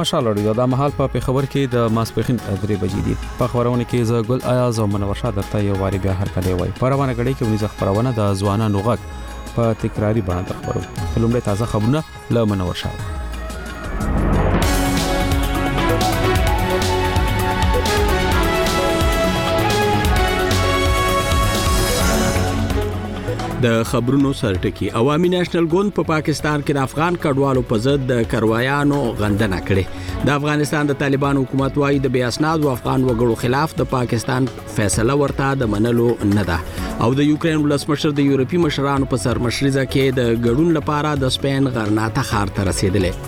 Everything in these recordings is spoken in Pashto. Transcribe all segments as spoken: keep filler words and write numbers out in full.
مشال اړیو د مهال په خبر کې د ماسپخین درې بجې دي په خبرونه کې ز ګل ایاز او منور شاه درته یو واری بیا هر کله وای پروانه غړي کې ونیز خبرونه د ځوانانو غږ په تکراری باندې خبرو لومړی تازه خبرونه له منور شاه. د خبرونو سرټکی عوامي نېشنل ګوند په پاکستان کې د افغان کډوالو په ضد د کاروایانو غندنه کړې. د افغانستان د طالبان حکومت وايي د بې اسناد افغان وګړو خلاف د پاکستان فیصله ورته د منلو نه ده او د یوکرين ولسمشر د یورپی مشرانو په سر مشرزه کې د ګډون لپاره د سپین غرناطه ښار ته رسیدلې.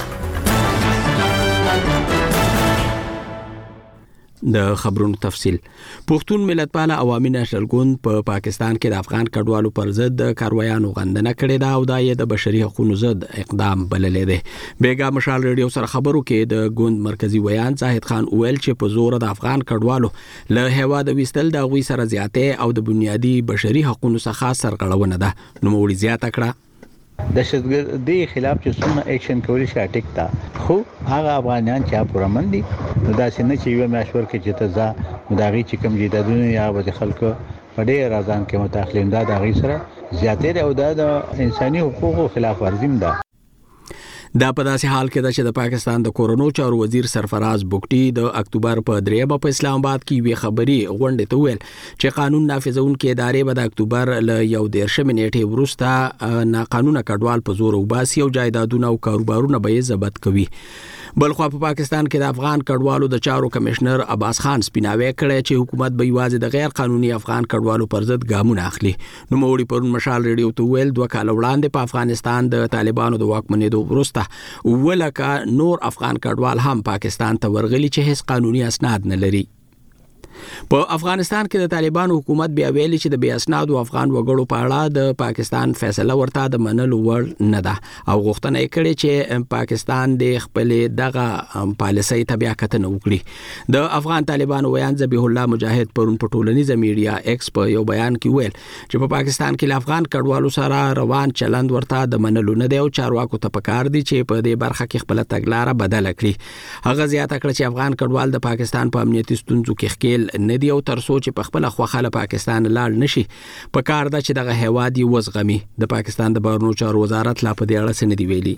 د خبرونو تفصیل پښتون ملتپال عوامي نېشنل ګوند په پا پاکستان کې د افغان کډوالو پر ضد د کاروایانو غندنه کړې ده او دا یې د بشري حقوقو ضد اقدام بللې ده. بیګا مشال ریډیو سره خبرو کې د ګوند مرکزی ویان زاهد خان اویل چې په زور د افغان کډوالو له هواد وستل د غوي سره زیاته او د بنیادی بشري حقوقو څخه سرغړونه ده. نو موړي زیاته کړه دهشتګردي خلاف چې څومره اکشن کولی شي ټیک تا خو هغه افغانان چې پرمن دي دا څنګه چې یو مشور کې چې ته ځا مداغي چې کوم جیدادونه یا د خلکو په ډېر ازان کې متأخرین دا د غي سره زیاتې او د انساني حقوقو خلاف ورزي ده. دا په داسې حال کې ده چې د پاکستان د کورونو چارو وزیر سرفراز بوګټي د اکتوبر په دریمه په اسلام آباد کې وی خبري غونډه ته ویل چې قانون نافذونکو ادارې به د اکتوبر ل یو دیرشم نیټه ورسته ناقانونه کډوال په زور وباسي او جایدادونه او کاروبارونه به ضبط کوي. بلخو په پاکستان کې د افغان کډوالو د چارو کمشنر عباس خان سپیناوي کړی چې حکومت به یوازې د غیر قانوني افغان کډوالو پر ضد ګامونه اخلي. نو موړي پرون مشال ریډیو ته ویل دوه کال وړاندې په افغانستان د طالبانو د واکمنېدو وروسته ولکه نور افغان کډوال هم پاکستان ته ورغلي چې هیڅ قانوني اسناد نه لري. په افغانستان کې د طالبانو حکومت بیا ویلي چې د بې اسناد افغان وګړو په اړه د پاکستان فیصله ورته د منلو وړ نه ده او غوښتنه یې کړې چې پاکستان د خپل دغه پالیسۍ ته بیا کتنه وکړي. د افغان طالبانو ویان ذبیح الله مجاهد پرون په ټولنیزه میډیا ایکس په یو بیان کې ویل چې په پاکستان کې افغان کډوالو سره روان چلند ورته د منلو نه دی او چارواکو ته پکار دي چې په دې برخه کې خپل تګلارې بدل کړي. هغه زیاته کړ چې افغان کډوال د پاکستان په امنیتي ستونزو کې ښکیل ندی او تر سوچ په خپل خوخاله پاکستان لاړ نشي په کار ده چې دغه هوادي وزغمي. د پاکستان د بهرنیو چارو وزارت لا په دې اړه څه ندی ویلي.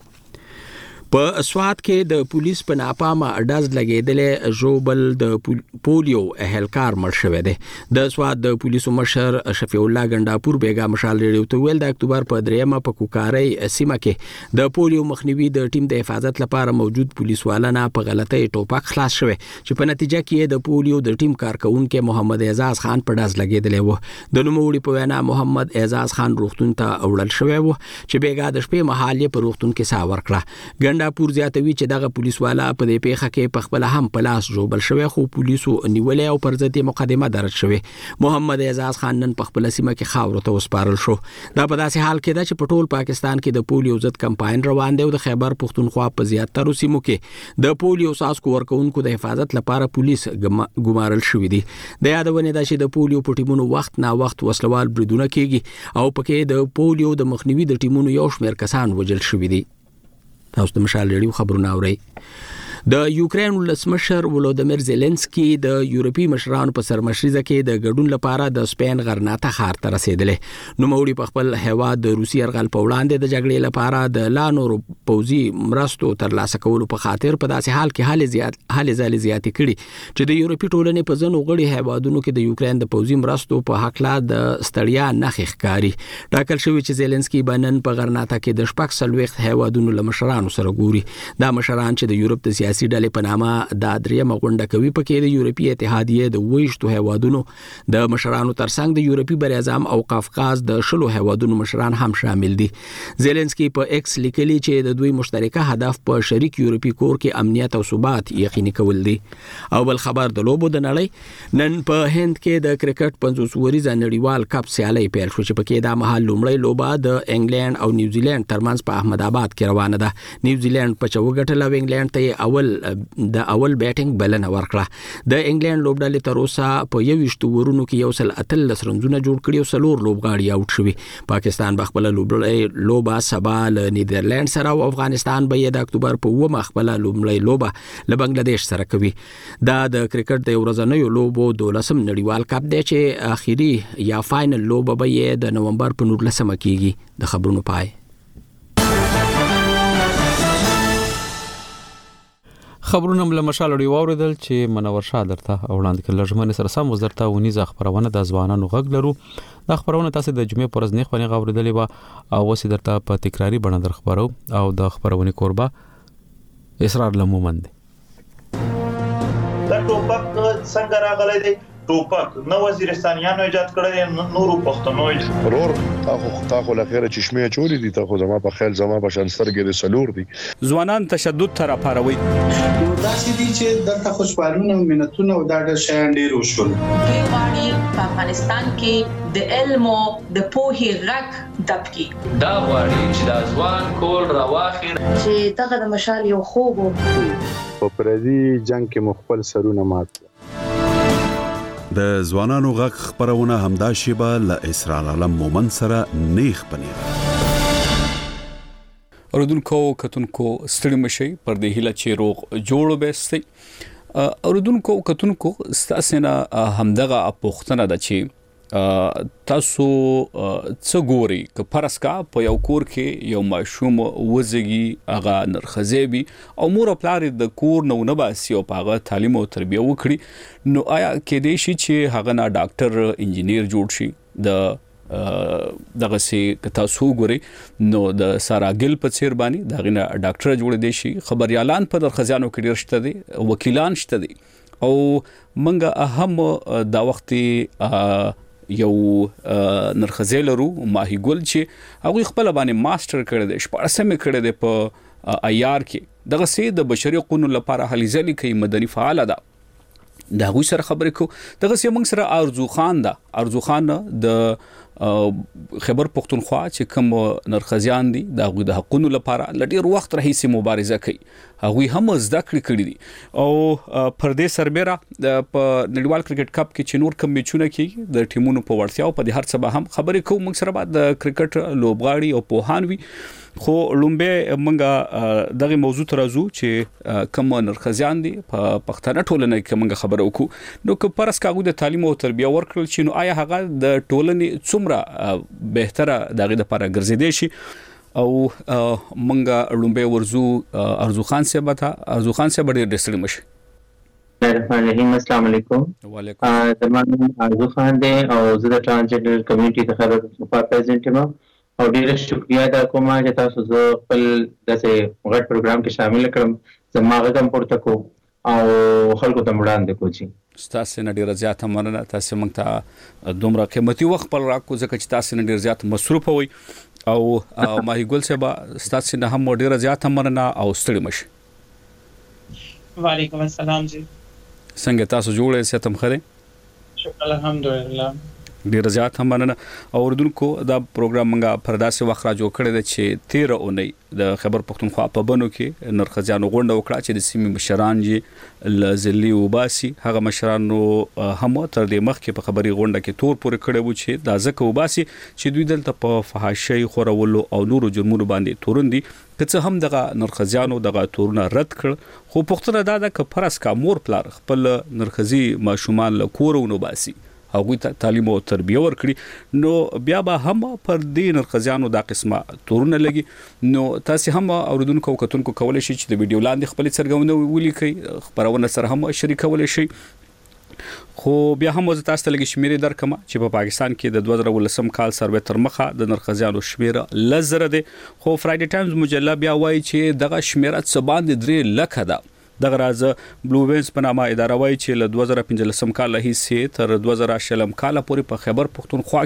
په سواد کې د پولیس په ناپامه اډاز لګیدلې جوبل د پولیو اهلکار مړ شوی دی. د سواد د پولیسو مشر شفیع الله ګنداپور بیګا مشال ریډیو ته ویل د اکتوبر په دریمه په کوکاري سیمه کې د پولیو مخنیوي د ټیم د حفاظت لپاره موجود پولیس والانه په غلطۍ ټوپک خلاص شوی چې په نتیجه کې د پولیو د ټیم کارکونکو محمد اعزاز خان په ډاز لګیدلې و. د نوموړي په وینا محمد اعزاز خان روغتون ته وړل شوی و چې بیګا د شپې مهال په روغتون کې سا ورکړه. ګندا پور زیاتوي چې دغه پولیس والا په دې پیښه کې په خپل هم پلاس جوړل شوی خو پولیسو نیولې او پر ضد مقدمه درج شوی. محمد اعزاز خان نن په خپل سیمه کې خاور ته وسپارل شو. دا په داسې حال کې ده چې په ټول پاکستان کې د پولیو ضد کمپاین روان دی او د خیبر پختونخوا په زیاتره سیمو کې د پولیو ساسکو ورکوونکو د حفاظت لپاره پولیس ګمارل شوی دي. د یادونه ده چې د پولیو په ټیمونو وخت نا وخت وسلوال بریدونه کیږي او پکې د پولیو د مخنیوي د ټیمونو یو شمېر کسان وژل شوی دي. تاسو د مشال ریډیو خبرونه اورئ. د یوکرين ولسمشر ولودمیر زيلنسکي د یورپی مشرانو په سرمشريزه کې د ګډون لپاره د سپین غرناطه ښار ته رسیدلې. نو موړي په خپل هواد د روسي يرغل په وړاندې د جګړې لپاره د لانو پوزي مرستو ترلاسه کولو په خاطر په داسې حال کې حال زیات حال زال زیات کړي چې د یورپی ټولنې په ځنو غړي هوادونو کې د یوکرين د پوزي مرستو په حق لا د ستړیا نخښ ښکاری. ټاکل شوی چې زيلنسکي بنن په غرناطه کې د شپږ سلويخت هوادونو لمشرانو سره ګوري. دا مشران چې د یورپ د سیاسي ډلې په نامه د دریمه غونډه کوي پکې د یورپی اتحادیه د ویشتو هوادونو د مشرانو ترڅنګ د یورپی بریاعظم او قفقاز د شلو هوادونو مشران هم شامل دي. زيلنسکي په ایکس لیکلي چې د دوی مشترکه هدف په شریک یورپی کور کې امنیت او ثبات یقیني کول دي. او بل خبر د لوبو د نړۍ نن په هند کې د کرکټ پنځوس وریزه نړیوال کپ سیالي پیل شو چې پکې د محل لومړی لوبه د انګلند او نیوزیلند ترمنځ په احمد آباد کې روانه ده. نیوزیلند په چوغټل او انګلند ته اول اول د اول بیټینګ بلنه ورکړه د انګلند لوبډلې تر اوسه په یوشت ورونو کې یو سل اتل رنزونه جوړ کړي او سلور لوبغاړي اوټ شوي پاکستان بخپل لوبډلې لوبه سبا له نیدرلند سره او افغانستان به د اکتوبر په اومه خپل لوبډلې لوبه له بنگلاديش سره کوي دا د کرکټ د ورځنیو لوبو دولسم نړیوال کپ دی چې اخیری یا فائنل لوبه به د نومبر په نولسمه کېږي د خبرونو پای خبرونه مله مشالړي واوریدل چې منور شاه درته وړاندې کړل ژمنه سره سم وزارت ونیزه خبرونه د ځوانانو غږ لرو د خبرونه تاسو د جمعې پر ورځ نه خبرونه غوړېدلې و او وسې درته په تکراری بڼه در خبرو او د خبرونه قربا اسرار لمومند دا ټوپک څنګه راغلی دی ټوپک نو وزیرستانیانو ایجاد کړی نورو پښتنو رور تاخو تاخو لخيره چشمه چوری دي تاخو زما په خیال زما په شانسترګې د سلور دي ځوانان تشدد تر پاروي دا چې دي چې د خوشحالونه مينتونه او د شیان ډیر وشول دوی غواړي په افغانستان کې د علم او د پوهې غږ دبکي دا غواړي چې د ځوان کول راواخیر چې دغه د مشال یو خوب په پردي جنگ کې مخبل سرونه مات د ځوانانو غږ خبرونه همدا شیبه ل اسرار علم مومن سره نیخ پنیر اوردونکو کتونکو ستړي مشي پر دې هله چې روغ جوړ وبستي اوردونکو کتونکو ستاسنه همدغه پوښتنه ده چې تاسو څه ګوري که پرسکا په یو کور کې یو ماشوم وزګي اغه نرخزيبي او مور پلار د کور نو نه باسي او پاغه تعلیم او تربیه وکړي نو آیا کې دې شي چې هغه نه ډاکټر انجینیر جوړ شي د دغه سي تاسو ګوري نو د ساراګل په چیر باندې دغه نه ډاکټر جوړ دی شي خبريالان په درخزانو کې ډیر شته دي وکیلان شته دي او منګه اهم دا وختي یو نرخزه لرو ماهی ګل چې هغه خپل باندې ماستر کړی دی شپږسمه کړی دی په ایار کې دغه سي د بشري قانون لپاره هلي ځلې کوي مدني فعال ده دا غوي سره خبرې کو دغه سي موږ سره ارزو خان ده ارزو خان د خبر پښتونخوا چې کوم نرخزیان دي دا غوي د حقونو لپاره لډیر وخت راهیسي مبارزه کوي هغه هم زده کړی کړی دي او پردیس سربېرا په نړیوال کرکټ کپ کې چې نور کم میچونه کې د ټیمونو په ورتیا او په هر څه به هم خبرې کوو موږ سره بعد د کرکټ لوبغاړي او پوهانوي خو لومبه منګه دغه موضوع ترازو چې کوم نرخزیان دي په پښتنه ټولنه کې منګه خبرو کو نو که پرس کاغو د تعلیم او تربیه ورکړل چې نو آیا هغه د ټولنې څومره بهتره دغه لپاره ګرځیدي شي او منګه لومبه ورزو ارزو خان صاحب ته ارزو خان صاحب ډېر ډېر مشه الرحمن الرحیم السلام علیکم وعلیکم زمانه ارزو خان دی او زه د ترانسجنډر کمیونټي د خبرو په پریزنټ یم او ډیر شکریا دا کوم چې تاسو زه خپل داسې غټ پروګرام کې شامل کړم زموږ غږ پورته کو او خلکو ته وړاندې کوچی تاسو نه ډیر زیات مننه تاسو موږ ته دومره قیمتي وخت پر راکو ځکه چې تاسو نه ډیر زیات مصروف وي او ماهی ګل صاحب تاسو نه هم ډیر زیات مننه او ستړي مشه وعلیکم السلام جی څنګه تاسو جوړه سیتم خره شکر الحمدلله ډیر زیات هم مننه اوردونکو دا پروګرام موږ پر داسې وخت را جوړ کړی دی چې تیره اونۍ د خبر پښتونخوا په بنو کې نرخزیانو غونډه وکړه چې د سیمې مشران یې لزلی وباسي هغه مشرانو هم تر دې مخکې په خبري غونډه کې تور پورې کړی و چې دا ځکه وباسي چې دوی دلته په فحاشۍ خورولو او نورو جرمونو باندې توروندي که څه هم دغه نرخزیانو دغه تورونه رد کړ خو پښتنه دا د کفرس کا مور پلار خپل نرخزي ماشومان له کورونو باسي هغه ته تعلیم او تربیه ورکړي نو بیا به هم پر دې نرخزیانو دا قسمه تورونه لګي نو تاسو هم اوردونکو کتونکو کولای شئ چې د ویډیو لاندې خپل څرګندونه ولیکئ خبرونه سره هم شریکول شئ خو بیا هم زه تاسو ته لګی شمیرې درکمه چې په پاکستان کې د دوه زره ولسم کال سروې تر مخه د نرخزیانو شمیره لزر ده خو فرایډي ټایمز مجله بیا وایي چې دغه شمیره څه باندې درې لکه ده دغه راز بلو وینز په نامه اداره وایي چې له دوه زره پنځلسم کال هیڅ تر دوه زره شلم کال پورې په خیبر پښتونخوا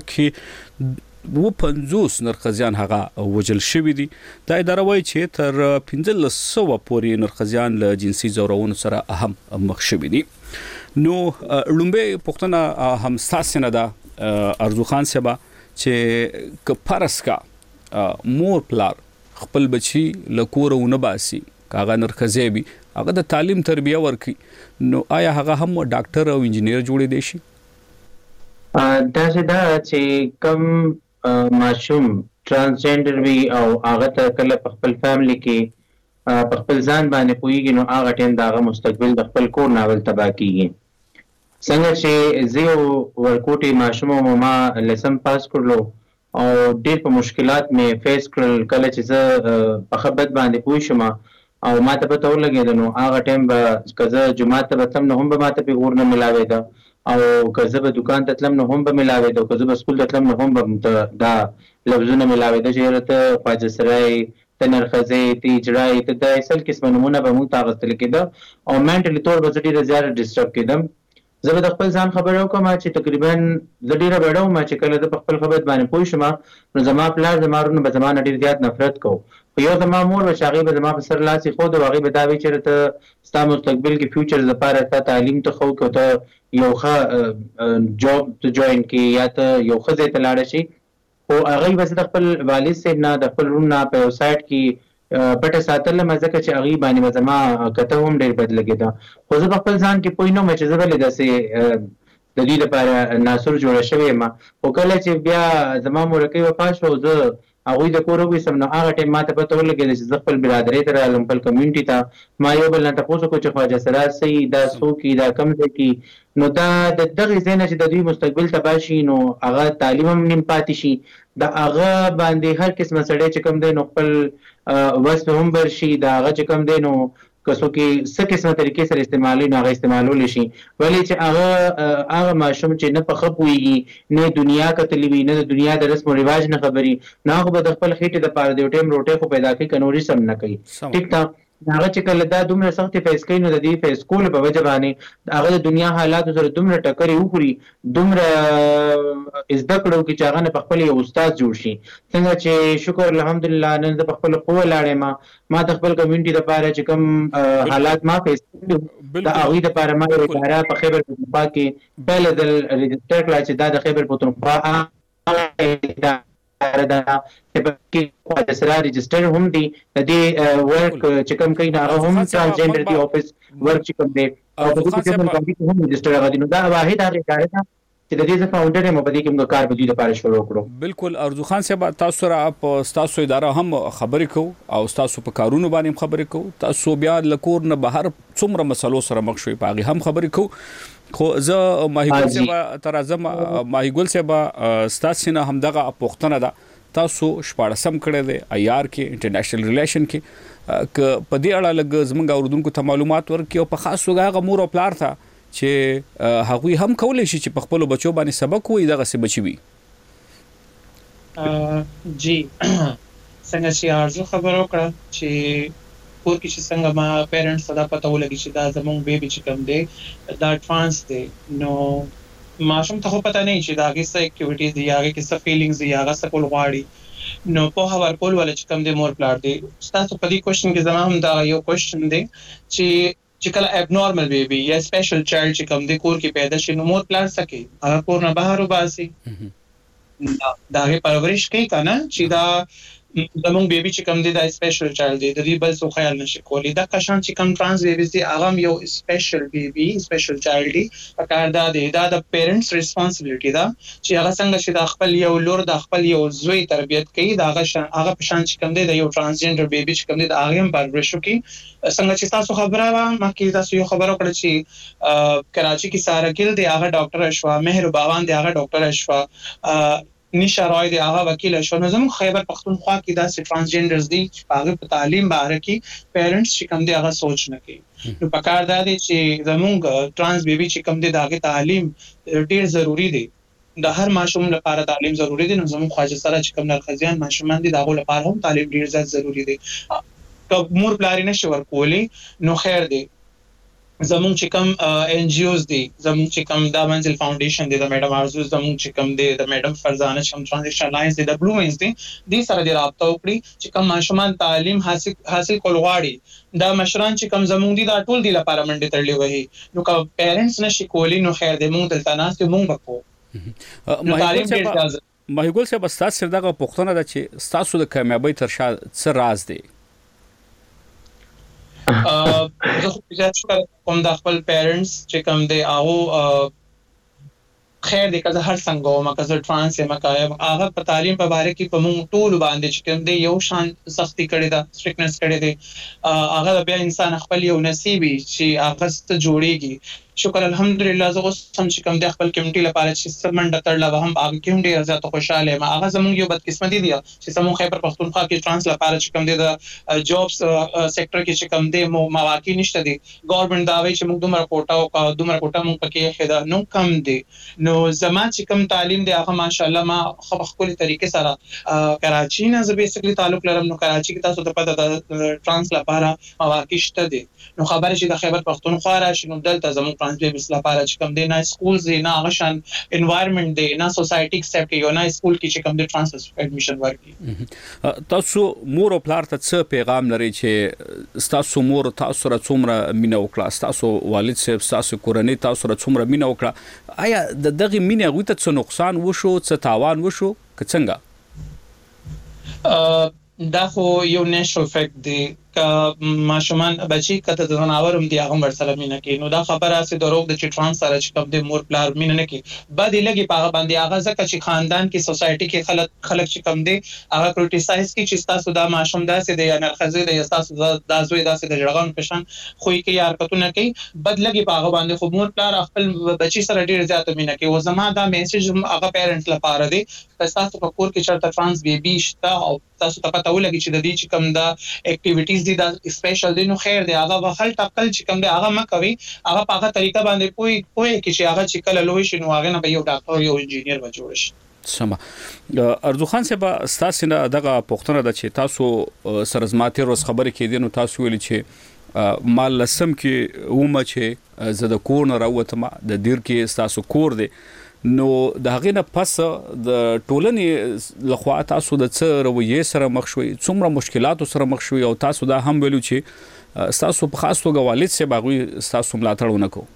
کې و پنځوس نرخزیان هغه وجل شوی دي دا اداره وایي چې تر پنځلس سوه پورې نرخزیان له جنسي زورونو سره اهم مخ شوی دي نو لومبه پښتنه هم ستاسنه ده ارزو خان صاحب چې ک پرسکا مور پلار خپل بچي له کورونه باسي کاغه نرخزيبي هغه د تعلیم تربیه ورکي نو آیا هغه هم ډاکټر او انجینیر جوړې دي شي؟ دا چې دا چې کم ماشوم ترانسجنډر وي او هغه ته کله په خپل فیملی کې په خپل ځان باندې پوهیږي نو هغه ټیم د هغه مستقبل د خپل کور ناول تباه کیږي. څنګه چې زه یو ورکوټي ماشوم او ما لیسن پاس کړلو او ډېر په مشکلات مې فیس کړل کله چې زه په خبرت باندې پوه شوم او ما ته پته ولګېده نو هغه ټیم به که زه جومات ته به تلم نو هم به ما ته پیغور نه میلاوېده او که زه به دوکان ته تلم نو هم به میلاوېده او که زه به سکول ته تلم نو هم به دا لفظونه میلاوېده چې یاره ته خواجه سرای ته نرخځې ته اجرایې ته دا اصل قسمه نومونه به موږ ته اخیستل کېده او مینټلي طور به زه ډېره زیاته ډسټرب کېدم. زه به د خپل ځان خبره وکړم چې تقریبا زه ډېره بیړه وم چې کله زه په خپل خبرت باندې پوه شم نو زما پلار زما ورونه به زما نه ډېر زیات نفرت کوو خو یو زما مور به چې هغې به زما په سر لاس ایښود او هغې به دا وایي چې ته ستا مستقبل کې فیوچر لپاره تا تعلیم ته ښه وکړو ته یو ښه جاب ته جوین کړي یا ته یو ښه ځای ته لاړه شي. خو هغوی به زه د خپل والد صاحب نه د خپل روم نه په یو سایډ کې پټه ساتلم ځکه چې هغې باندې به زما کته هم ډېر بد لګېده خو زه په خپل ځان کې پوه نه وم چې زه ولې داسې د دوی لپاره ناسور جوړه شوې یم. خو کله چې بیا زما مورکۍ وفات شو زه هغوی د کور وویستم نو هغه ټایم ما ته پته ولګېده چې زه خپل برادرۍ ته رالم خپل کمیونټي ته ما یو بل نه تپوس وکړو چې خواجه سراج صحیح دا څوک دي دا کوم ځای کې نو دا د دغې ځای نه چې د دوی مستقبل تباه شي نو هغه تعلیم هم نیم پاتې شي د هغه باندې هر قسمه سړی چې کوم دی نو خپل وس هم بر شي د هغه چې کوم دی نو که څوک یې څه قسمه طریقې سره استعمالوي نو هغه استعمالولی شي ولې چې هغه هغه ماشوم چې نه په ښه پوهېږي نه دنیا کتلي وي نه د دنیا د رسم و رواج نه خبري نو هغه به د خپل خېټې دپاره د یو ټایم روټۍ خو پیدا کوي که نوري سم نه کوي ټیک ده هغه چې کله دا دومره سختې فیس کوي نو د دې فیس کولو په وجه باندې هغه د دنیا حالاتو سره دومره ټکرې وخوري دومره زده کړه وکړي چې هغه نه په خپل یو استاد جوړ شي. څنګه چې شکر الحمدلله نن زه په خپله قوه لاړ یم ما د خپل کمیونټي دپاره چې کوم حالات ما فیس کړي د هغوی دپاره ما یو اداره په خیبر پښتونخوا کې پهله ځل رجسټر کړه چې دا د خیبر پښتونخوا دا چې خواجه سراج رجسټر هم دي د دې ورک چې کوم کوي نو هغه هم ترانسجنډر دی افیس ورک چې کوم دی او په دې کې کوم هم رجسټر هغه دي نو دا واحد هغه اداره ده چې د دې ز فاونډر هم په دې کې موږ کار په دې لپاره شروع کړو. بالکل ارزو خان صاحب تاسو را په تاسو اداره هم خبرې کوو او تاسو په کارونو باندې خبرې کوو تاسو بیا لکور نه بهر څومره مسلو سره مخ شوي په هغه هم خبرې کوو خو زه ماهیګل صاحب تر اعظم ماهیګل صاحب ستاسو نه هم دغه پوښتنه ده تاسو شپاړسم کړی دی ایار کې انټرنیشنل ریلیشن کې که په دې اړه لږ زموږ اورېدونکو ته معلومات ورکړي او په خاص توګه هغه مور او پلار ته چې هغوی هم کولی شي چې په خپلو بچو باندې سبق ووایي دغسې بچي وي. جی څنګه چې ارزو خبره وکړه چې کور کې چې څنګه ما پیرنټس ته دا پته ولګي چې دا زموږ بیبي چې کوم دی دا اډوانس دی نو ماشوم ته خو پته نه چې د هغې څه اکټیویټیز دي یا هغې کې څه فیلینګز دي یا هغه څه کول غواړي نو پوهه ورکول والا چې کوم دی مور پلار دی. ستاسو په دې کوشن کې زما هم دا یو کوشن دی چې چې کله اب نارمل بیبي یا سپیشل چایلډ چې کوم دی کور کې پیدا شي نو مور پلار څه کوي هغه کور نه بهر وباسي د هغې پرورش کوي که نه چې دا زموږ بیبي چې کوم دی دا سپیشل چایلډ دی د دې بل څه خیال نشي کولی دا کشان چې کوم ټرانس بیبیز دي هغه هم یو سپیشل بیبي سپیشل چایلډ دی پکار دا دی دا د پیرنټس ریسپانسبلیټي ده چې هغه څنګه چې د خپل یو لور د خپل یو زوی تربیت کوي دا هغه هغه په شان چې کوم دی د یو ترانسجنډر بیبي چې کوم دی د هغې هم پرورش وکړي. څنګه چې تاسو خبره وه مخکې تاسو یو خبره وکړه چې کراچي کې ساره ګل دی هغه ډاکټره شوه مهر باوان دی هغه ډاکټره شوه نیشا رای دی هغه وکیل شو نو زموږ خیبر پښتونخوا کې داسې ټرانسجنډرز دي چې په هغې په تعلیم باره کې پیرنټس چې کوم دی هغه سوچ نه کوي نو پکار دا دی چې زموږ ټرانس بیبي چې کوم دی د هغې تعلیم ډېر ضروري دی د هر ماشوم لپاره تعلیم ضروري دی نو زموږ خواجه سره چې کوم نرخزیان ماشومان دي د هغو لپاره هم تعلیم ډېر زیات ضروري دی. که مور پلار یې نشي ورکولی نو خیر دی زموږ چې کوم ان جی اوز دي زموږ چې کوم دا منزل فاونډیشن دی د میډم ارزو زموږ چې کوم دی د میډم فرزانه چې کوم ټرانزیشن الاینس دی د بلو وینز دی دې سره دې رابطه وکړي چې کوم ماشومان تعلیم حاصل حاصل کول غواړي دا مشران چې کوم زموږ دي دا ټول دی لپاره منډې تړلې وهي نو که پیرنټس نشي کولی نو خیر دی موږ دلته ناست یو موږ به کوو. ماهیګل صاحب ستاسو سره دغه پوښتنه ده چې ستاسو د کامیابۍ تر شا څه راز دی؟ زه خو شکر کوم د خپل پیرنټس چې کوم دی هغه خیر دی که هر څنګه وم که زه ټرانس یم که هغه په تعلیم په باره کې په موږ ټولو باندې چې کوم دی یو شان سختي کړې ده سټریکنس کړې دی هغه بیا انسان خپل یو نصیب چې هغه ست جوړیږي شکر الحمدلله زه اوس هم چې کوم د خپل کمیونټي لپاره چې سمنډه تړله هم هغه کې هم ډېر زیات خوشاله یم هغه زموږ یو بدقسمتي دی چې زموږ خیبر پختونخوا کې ټرانس لپاره چې کوم دی د جابس سېکټر کې چې کوم دی مواقع نشته دي ګورنمنت دا وایي چې موږ دومره کوټه او دومره کوټه موږ پکې خدا نو کم دی نو زما چې کوم تعلیم دی هغه ماشاءالله ما خپل طریقې سره کراچي نه زه بیسیکلی تعلق لرم نو کراچي کې تاسو ته پته ده ټرانس لپاره مواقع شته دي نو خبره چې د خیبر پختونخوا راشي نو دلته زموږ ټرانسلیټ لپاره چې کوم دی نه سکولز دی نه هغه شان انوایرنمنت دی نه سوسایټي ایکسپټ کوي نه سکول کې چې کوم دی ټرانس اډمیشن ورکړي تاسو مور او پلار ته څه پیغام لري چې تاسو مور تاسو را څومره مینه وکړه تاسو والد صاحب تاسو کورنۍ تاسو را څومره مینه وکړه آیا د دغه مینه غوته څه نقصان وشو څه تاوان وشو که څنګه دا خو یو نېشنل فیکټ دی که ماشومان بچي کته د زناورم دی هغه ورسره مینه کوي نو دا خبره سي دروغ د چې ټرانس سره چې کوم د مور پلار مینه نه کوي بعد لګي په باندې هغه ځکه چې خاندان کې سوسایټي کې خلک خلک چې کوم دی هغه کریټیسایز کوي چې تاسو دا ماشوم داسې دی یا نرخزه دی یا تاسو دا زوی داسې د جړغان پېشن خو یې کې حرکتونه کوي بعد لګي په باندې خو مور پلار خپل بچي سره ډیر زیات مینه کوي او زما دا میسج هغه پیرنټس لپاره دی تاسو په کور کې چرته ټرانس بیبي شته او تاسو ته پته ولګي چې د دې چې کوم دا اکټیویټیز دي دا سپیشل دي نو خیر دی هغه وخت ټاکل چې کوم دی هغه مکوي هغه په هغه طریقه باندې پوي پوي چې هغه چې کله لوي شي نو هغه نه به یو ډاکټر یو انجینیر به جوړ شي سم ارزو خان صاحب تاسو نه دغه پوښتنه ده چې تاسو سرزماتي روز خبرې کې دي نو تاسو ویل چې مال لسم کې ومه چې زه د کور نه راوتم د دیر کې تاسو کور دی نو د هغې نه پس د ټولنې لخوا تاسو د څه رویې سره مخ شوي څومره مشکلاتو سره مخ شوي او تاسو دا هم ویلو چې تاسو په خاص توګه والد صاحب هغوی تاسو ملاتړ ونه کوو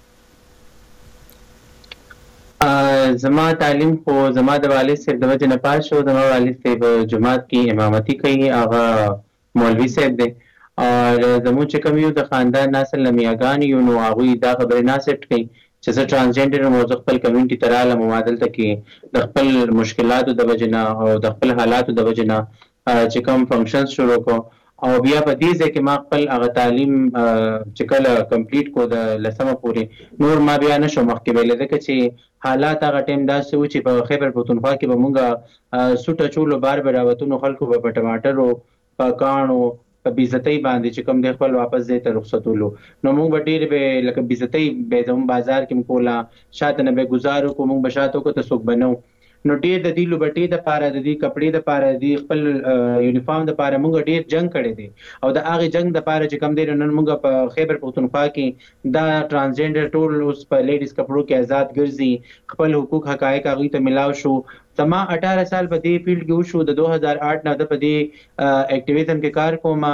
زما تعلیم خو زما د والد صاحب د وجې نه پاس شو زما والد صاحب جماعت کې امامتي کوي هغه مولوي صاحب دی او زموږ چې کوم یو د خاندان نسل نه میاګان یو نو هغوی دا خبرې نه اکسپټ کوي چې زه ټرانسجنډر یم او زه خپل کمیونټي ته رالم او ما دلته کې د خپل مشکلاتو د وجې نه او د خپل حالاتو د وجې نه چې کوم فنکشنز شروع کړو او بیا په دې ځای کې ما خپل هغه تعلیم چې کله کمپلیټ کو د لسمه پورې نور ما بیا نشو مخکې ویلی ځکه چې حالات هغه ټایم داسې و چې په خیبر پختونخوا کې به مونږ سوټه چولو بار به راوتونو خلکو به په ټماټرو په کاڼو په بیزتۍ باندې چې کوم دی خپل واپس ځای ته رخصتولو نو موږ به ډېر به لکه بیزتۍ به زموږ بازار کې کوله شاته نه به ګزار وکړو موږ به شاته وکړو ته څوک به نه نو ډېر د دې لوبټۍ دپاره د دې کپړې دپاره د دې خپل یونیفارم دپاره موږ ډېر جنګ کړی دی او د هغې جنګ دپاره چې کوم دی نن موږ په خیبر پختونخوا کې دا ټرانسجنډر ټول اوس په لیډیز کپړو کې آزاد ګرځي خپل حقوق حقایق هغوی ته ملاو شو زما اٹھارہ سال په دې فیلډ کې وشو د دو هزار آٹھ نه د په دې اکټیویزم کې کار کوم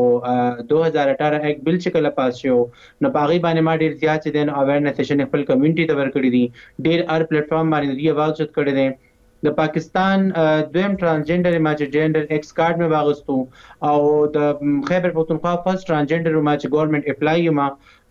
او دو هزار اٹھارہ ایکټ بل چې کله پاس شو نو په هغې باندې ما ډېر زیات چې دی نو اویرنس سیشن خپل کمیونټي ته ورکړي دي ډېر هر پلیټ فارم باندې دوی اواز چت کړی دی د پاکستان دویم ټرانسجنډر ما چې جنډر ایکس کارت مې واغستو او د خیبر پختونخوا فرست ټرانسجنډر ما چې ګورنمنت اپلای یم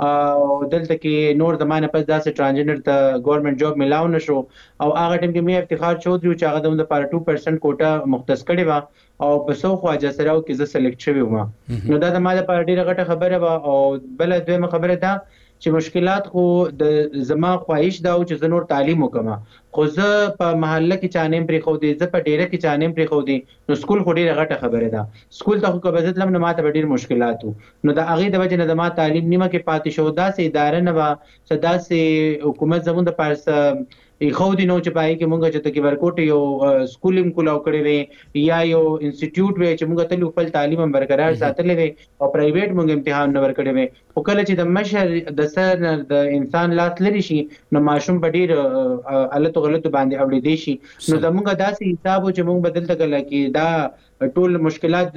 او دلته کې نور زمانه پس داسې ټرانسجنډر ته ګورنمنت جاب ملاو نشو او هغه ټیم کې مې افتخار چودري چې هغه د لپاره ټو پرسنټ کوټه مختص کړې وه او په سو خواجه سراو کې زه سلیکټ شوی وم نو دا د ما لپاره ډېره غټه خبره وه او بله دویمه خبره ده چې مشکلات خو د زما خواهش دا و چې زه نور تعلیم وکړم خو زه په محله کې چا نیم پرېښودی زه په ډیره کې چا نیم پرېښودی نو سکول خو ډېره غټه خبره ده سکول ته خو که به زه تلم نو ما ته به ډېر مشکلات و نو د هغې د وجې نه د ما تعلیم نیمه کې پاتې شو داسې اداره نه وه څه داسې حکومت زموږ دپاره څه ایښودي نو چې په هغې کې مونږ چې ته کې ورکوټ یو سکول هم کولاو کړی وی یا یو انسټیټیوټ وی چې مونږ تلو خپل تعلیم هم برقرار ساتلی وی او پرایویټ مونږ امتحان نه ورکړی وی خو کله چې د مشر د سر نه د انسان لاس لرې شي نو ماشوم په ډېر غلطو غلطو باندې اورېدی شي نو زمونږ داسې حساب و چې مونږ به دلته کله کې دا ټول مشکلات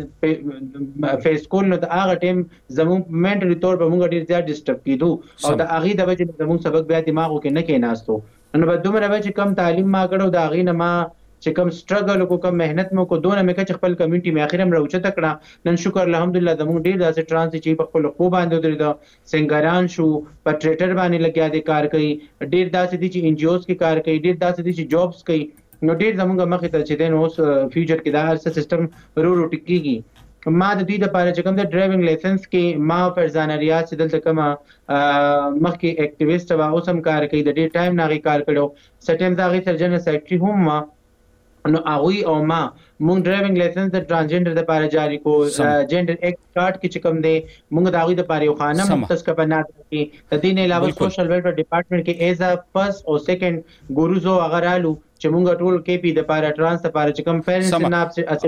فیس کول نو د هغه ټایم زمونږ منټلي طور په مونږ ډېر زیات ډسټرب کېدو او د هغې د وجې زمونږ سبق بیا دماغو کې نه کېناستو نو به دومره به چې کم تعلیم ما کړو د هغې نه ما چې کوم سټرګل کو کوم مهنت مو کو دونه مې چې خپل کمیونټي مې اخر هم راوچته کړه نن شکر الحمدلله زموږ ډیر داسې ټرانس چې په خپل خو باندې درېدو سنگاران شو په ټریټر باندې لګیا دي کار کوي ډیر داسې دي چې ان جی اوز کې کار کوي ډیر داسې دي چې جابز کوي نو ډیر زموږ مخې ته چې دین اوس فیوچر کې دا هر سیستم رو رو ټکیږي ما د دې لپاره چې کوم د ډرایوینګ لایسنس کې ما فرزانه ریاض چې دلته کوم مخکې اکټیویسټ وا اوس هم کار کوي د ډیر ټایم ناغي کار کړو سټیم داغي سرجن سیکرټري هم ما نو هغه او ما مونږ ډرایوینګ لایسنس د ترانسجنډر لپاره جاری کو جنډر اکټ کارت کې چې کوم دی مونږ داغي لپاره یو خانه مختص کا بنا کې د دې نه علاوه سوشل ویلفیر ډپارټمنټ کې ایز ا فرست او سیکنډ ګوروزو اگرالو چې مونږ ټول کې پی د لپاره ترانس لپاره چې کوم پیرنټس نه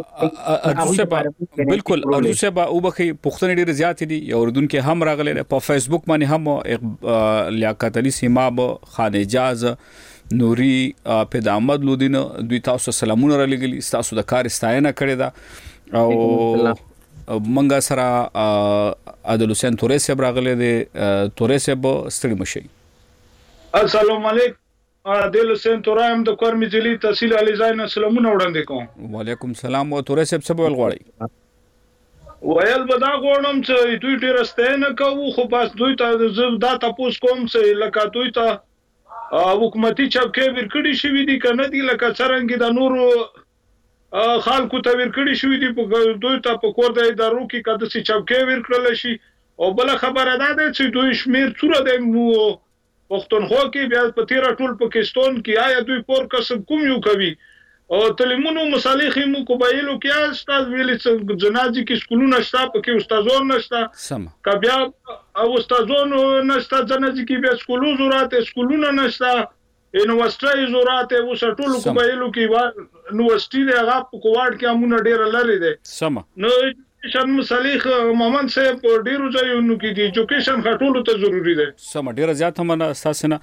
اپ بالکل ارجو صاحب او بخي پښتون ډیر زیات دي یو اردن کې هم راغلي په فیسبوک باندې هم لیاقت علي سیماب خان اجاز نوري په احمد لودین دوی تاسو سلامونه را لګلی تاسو د کار ستاینه کړې ده او منګه سره عادل حسین تورې صاحب راغلي دي تورې صاحب ستړي مشي السلام علیکم عادل حسین تورایم د کورمی ضلع تحصیل علي زاین سلامونه وړاندې کوم وعلیکم السلام او تورې صاحب څه ول غواړي ویل بدا غوړم چې دوی ډیر ستاینه کوو خو بس دوی ته دا تاسو کوم چې لکه دوی ته حکومتي چوکۍ ورکړي شوې دي کنه دي لکه څنګه د نورو خلکو ته ورکړي شوې دي په دوی ته په کور د ادارو کې کده چې چوکۍ ورکړل شي او بل خبره ده چې دوی شمیر څوره د پښتونخوا کې بیا په تیرا ټول پاکستان کې آیا دوی پور کسب کوم یو کوي او تعلیمونو مصالح مو قبایلو کې استاد ویل چې جنازي کې سکولونه شته پکې استادون نشته سم کبیا او استادون نشته جنازي کې بیا سکولو ضرورت سکولونه نشته یونیورسيټي ضرورت او ټول قبایلو کې یونیورسيټي د هغه په کوواډ کې امونه ډیر لري دي سم نو شن مصالح مومن صاحب ډیرو ځایونو کې دي ایجوکیشن خټولو ته ضروری ده سم ډیر زیات هم اساسنه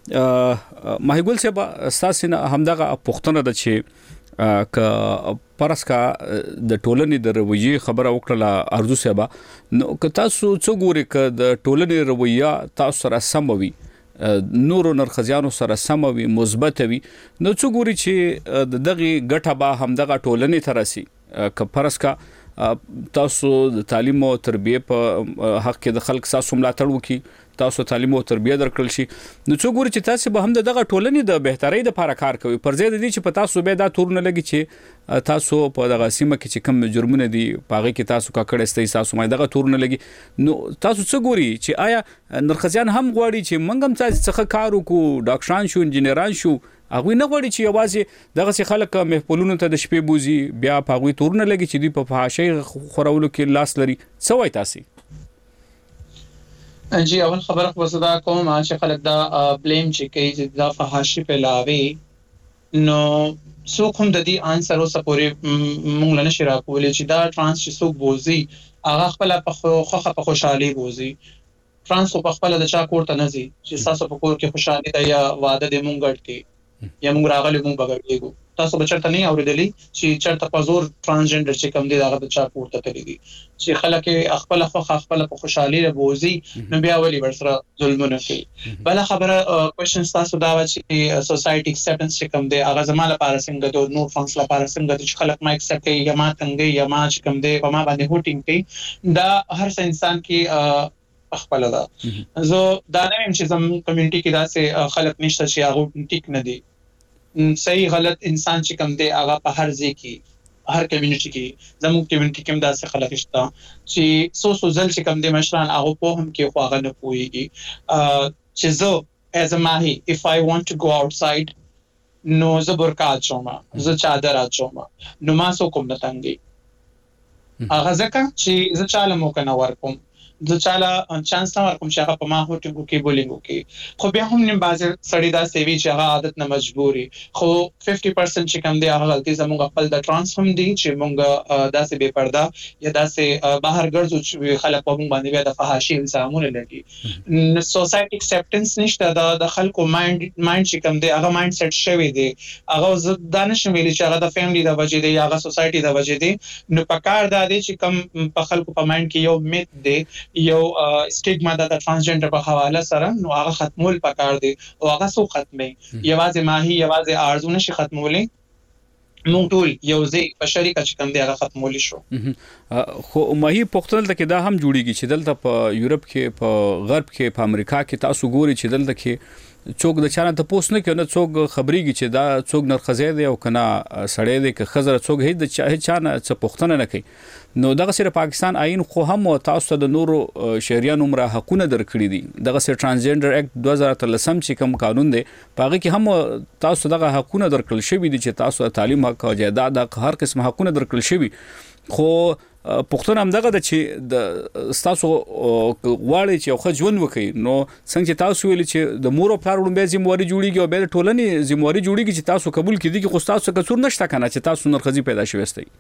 ماهیګل صاحب اساسنه همدغه پښتنه د چې ک پرسکا د ټولنې د رویه خبره وکړه ارزو صاحب نو که تاسو څو ګوري ک د ټولنې رویه تاسو سره سموي نورو نرخزیانو سره سموي مثبت وي نو څو ګوري چې دغه ګټه به همدغه ټولنې ترسي ک پرسکا تاسو د تعلیم او تربیه په حق کې د خلک ساسو ملاتړ وکي تاسو تعلیم او تربیه درکړل شي نو څو ګوري چې تاسو به هم دغه ټولنې د بهترۍ لپاره کار کوي پر ځای د دې چې په تاسو به دا تور نه لګي چې تاسو په دغه سیمه کې چې کوم جرمونه دي پاغه کې تاسو کا کړه استي تاسو مې دغه تور نه لګي نو تاسو څو ګوري چې آیا نرخزیان هم غواړي چې منګم تاسو څخه کار وکړو ډاکټران شو انجنیران شو هغه نه غواړي چې یوازې دغه خلک محفلونو ته د شپې بوزي بیا پاغوي تور نه لګي چې دوی په فحاشۍ خورولو کې لاس لري څه وای تاسو جی اول خبره خو صدا کوم چې خلک دا بلیم چې کوي چې دا فحاشي پهلاوي نو څوک هم د دې انسر اوسه پورې مونږ نه شي راکولای چې دا ترانس چې څوک بوزي هغه خپل په خوخه په خوشحالي بوزي ترانس په خپل د چا کور ته نه ځي چې تاسو په کور کې خوشحالي ده یا واده د مونږ ګټ کې یا موږ راغلی موږ بغړېګو تاسو بچرته نه اوریدلی چې چرته په زور ترانسجنډر چې کوم دي هغه د چا پورته تللی دي چې خلک خپل خو خپل په خوشحالي ربوزي نو بیا ولي ورسره ظلمونه کوي بل خبره کوېشن تاسو دا و چې سوسايټي اکسپټنس چې کوم دي هغه زماله لپاره څنګه د نور فنکس لپاره څنګه چې خلک ما اکسپټ کوي یا ما څنګه یا ما چې کوم دي په ما باندې هوټینګ کوي دا هر څه انسان کې خپل ده زه دا نه يم چې زم کمیونټي کې داسې خلک نشته چې هغه ټیک نه دي صحیح غلط انسان چې کوم دی هغه په هر ځای کې هر کمیونټي کې زموږ کمیونټي کې هم داسې خلک شته چې سو سو ځل چې کوم دی مشران هغه په هم کې خو هغه نه پوهیږي چې زه as a mahi if I want to go outside نو زه برقع اچوم زه چادر اچوم نو ما سو کوم نه تنګي هغه ځکه چې زه چاله مو کنه ورکوم د چاله چانس نه ورکوم چې هغه په ما هوټینګو کې بولینګو کې خو بیا هم نیم باز سړی دا سیوی چې هغه عادت نه مجبوري خو پنځه پرسنټ چې کم دی هغه غلطي زموږ خپل د ترانس هم دي چې موږ داسې بے پرده یا داسې بهر ګرځو چې خلک په موږ باندې بیا د فحاشي الزامونه لګي سوسايټي اکسپټنس نشته د خلکو مایند مایند چې کم دی هغه مایند سیټ شوی دی هغه دانش ویلي چې هغه د فیملی د وجې دی هغه سوسايټي د وجې دی نو پکار دا دی چې کم په خلکو په مایند کې یو میت دی یو سټیګما د ترانسجنډر په حواله سره نو هغه ختمول پکار دي او هغه سو ختمي یوازې ماهي یوازې ارزو نشي ختمولې مونږ ټول یو ځای په شریکه چې کوم دی هغه ختمول شو. خو ماهی پختل ته کې دا هم جوړیږي چې دلته په یورپ کې په غرب کې په امریکا کې تاسو ګوري چې دلته کې څوک د چانه ته پوس نه کوي نه څوک خبريږي چې دا څوک نرخزه دی او کنه سړی دی که خزر څوک هیڅ د چانه څه پختنه نه کوي. نو دغه سره پاکستان آئین خو هم تاسو ته د نورو شهريانو عمره حقونه درکړي دي. دغه سره ترانسجنډر اکټ دوه زره اتلسم چې کوم قانون دی پاغه کې هم تاسو دغه حقونه درکړل شوی دي چې تاسو تعلیم حق او جایداد هر قسم حقونه درکړل شوی. خو پښتون هم دغه د چې د تاسو غواړي چې خو ژوند وکړي نو څنګه چې تاسو ویل چې د مور او پلار وړاندې ذمہواری جوړیږي او به ټولنې ذمہواری جوړیږي چې تاسو قبول کړئ چې خو تاسو کڅور نشته کنه چې تاسو نرخزي پیدا شوي استئ.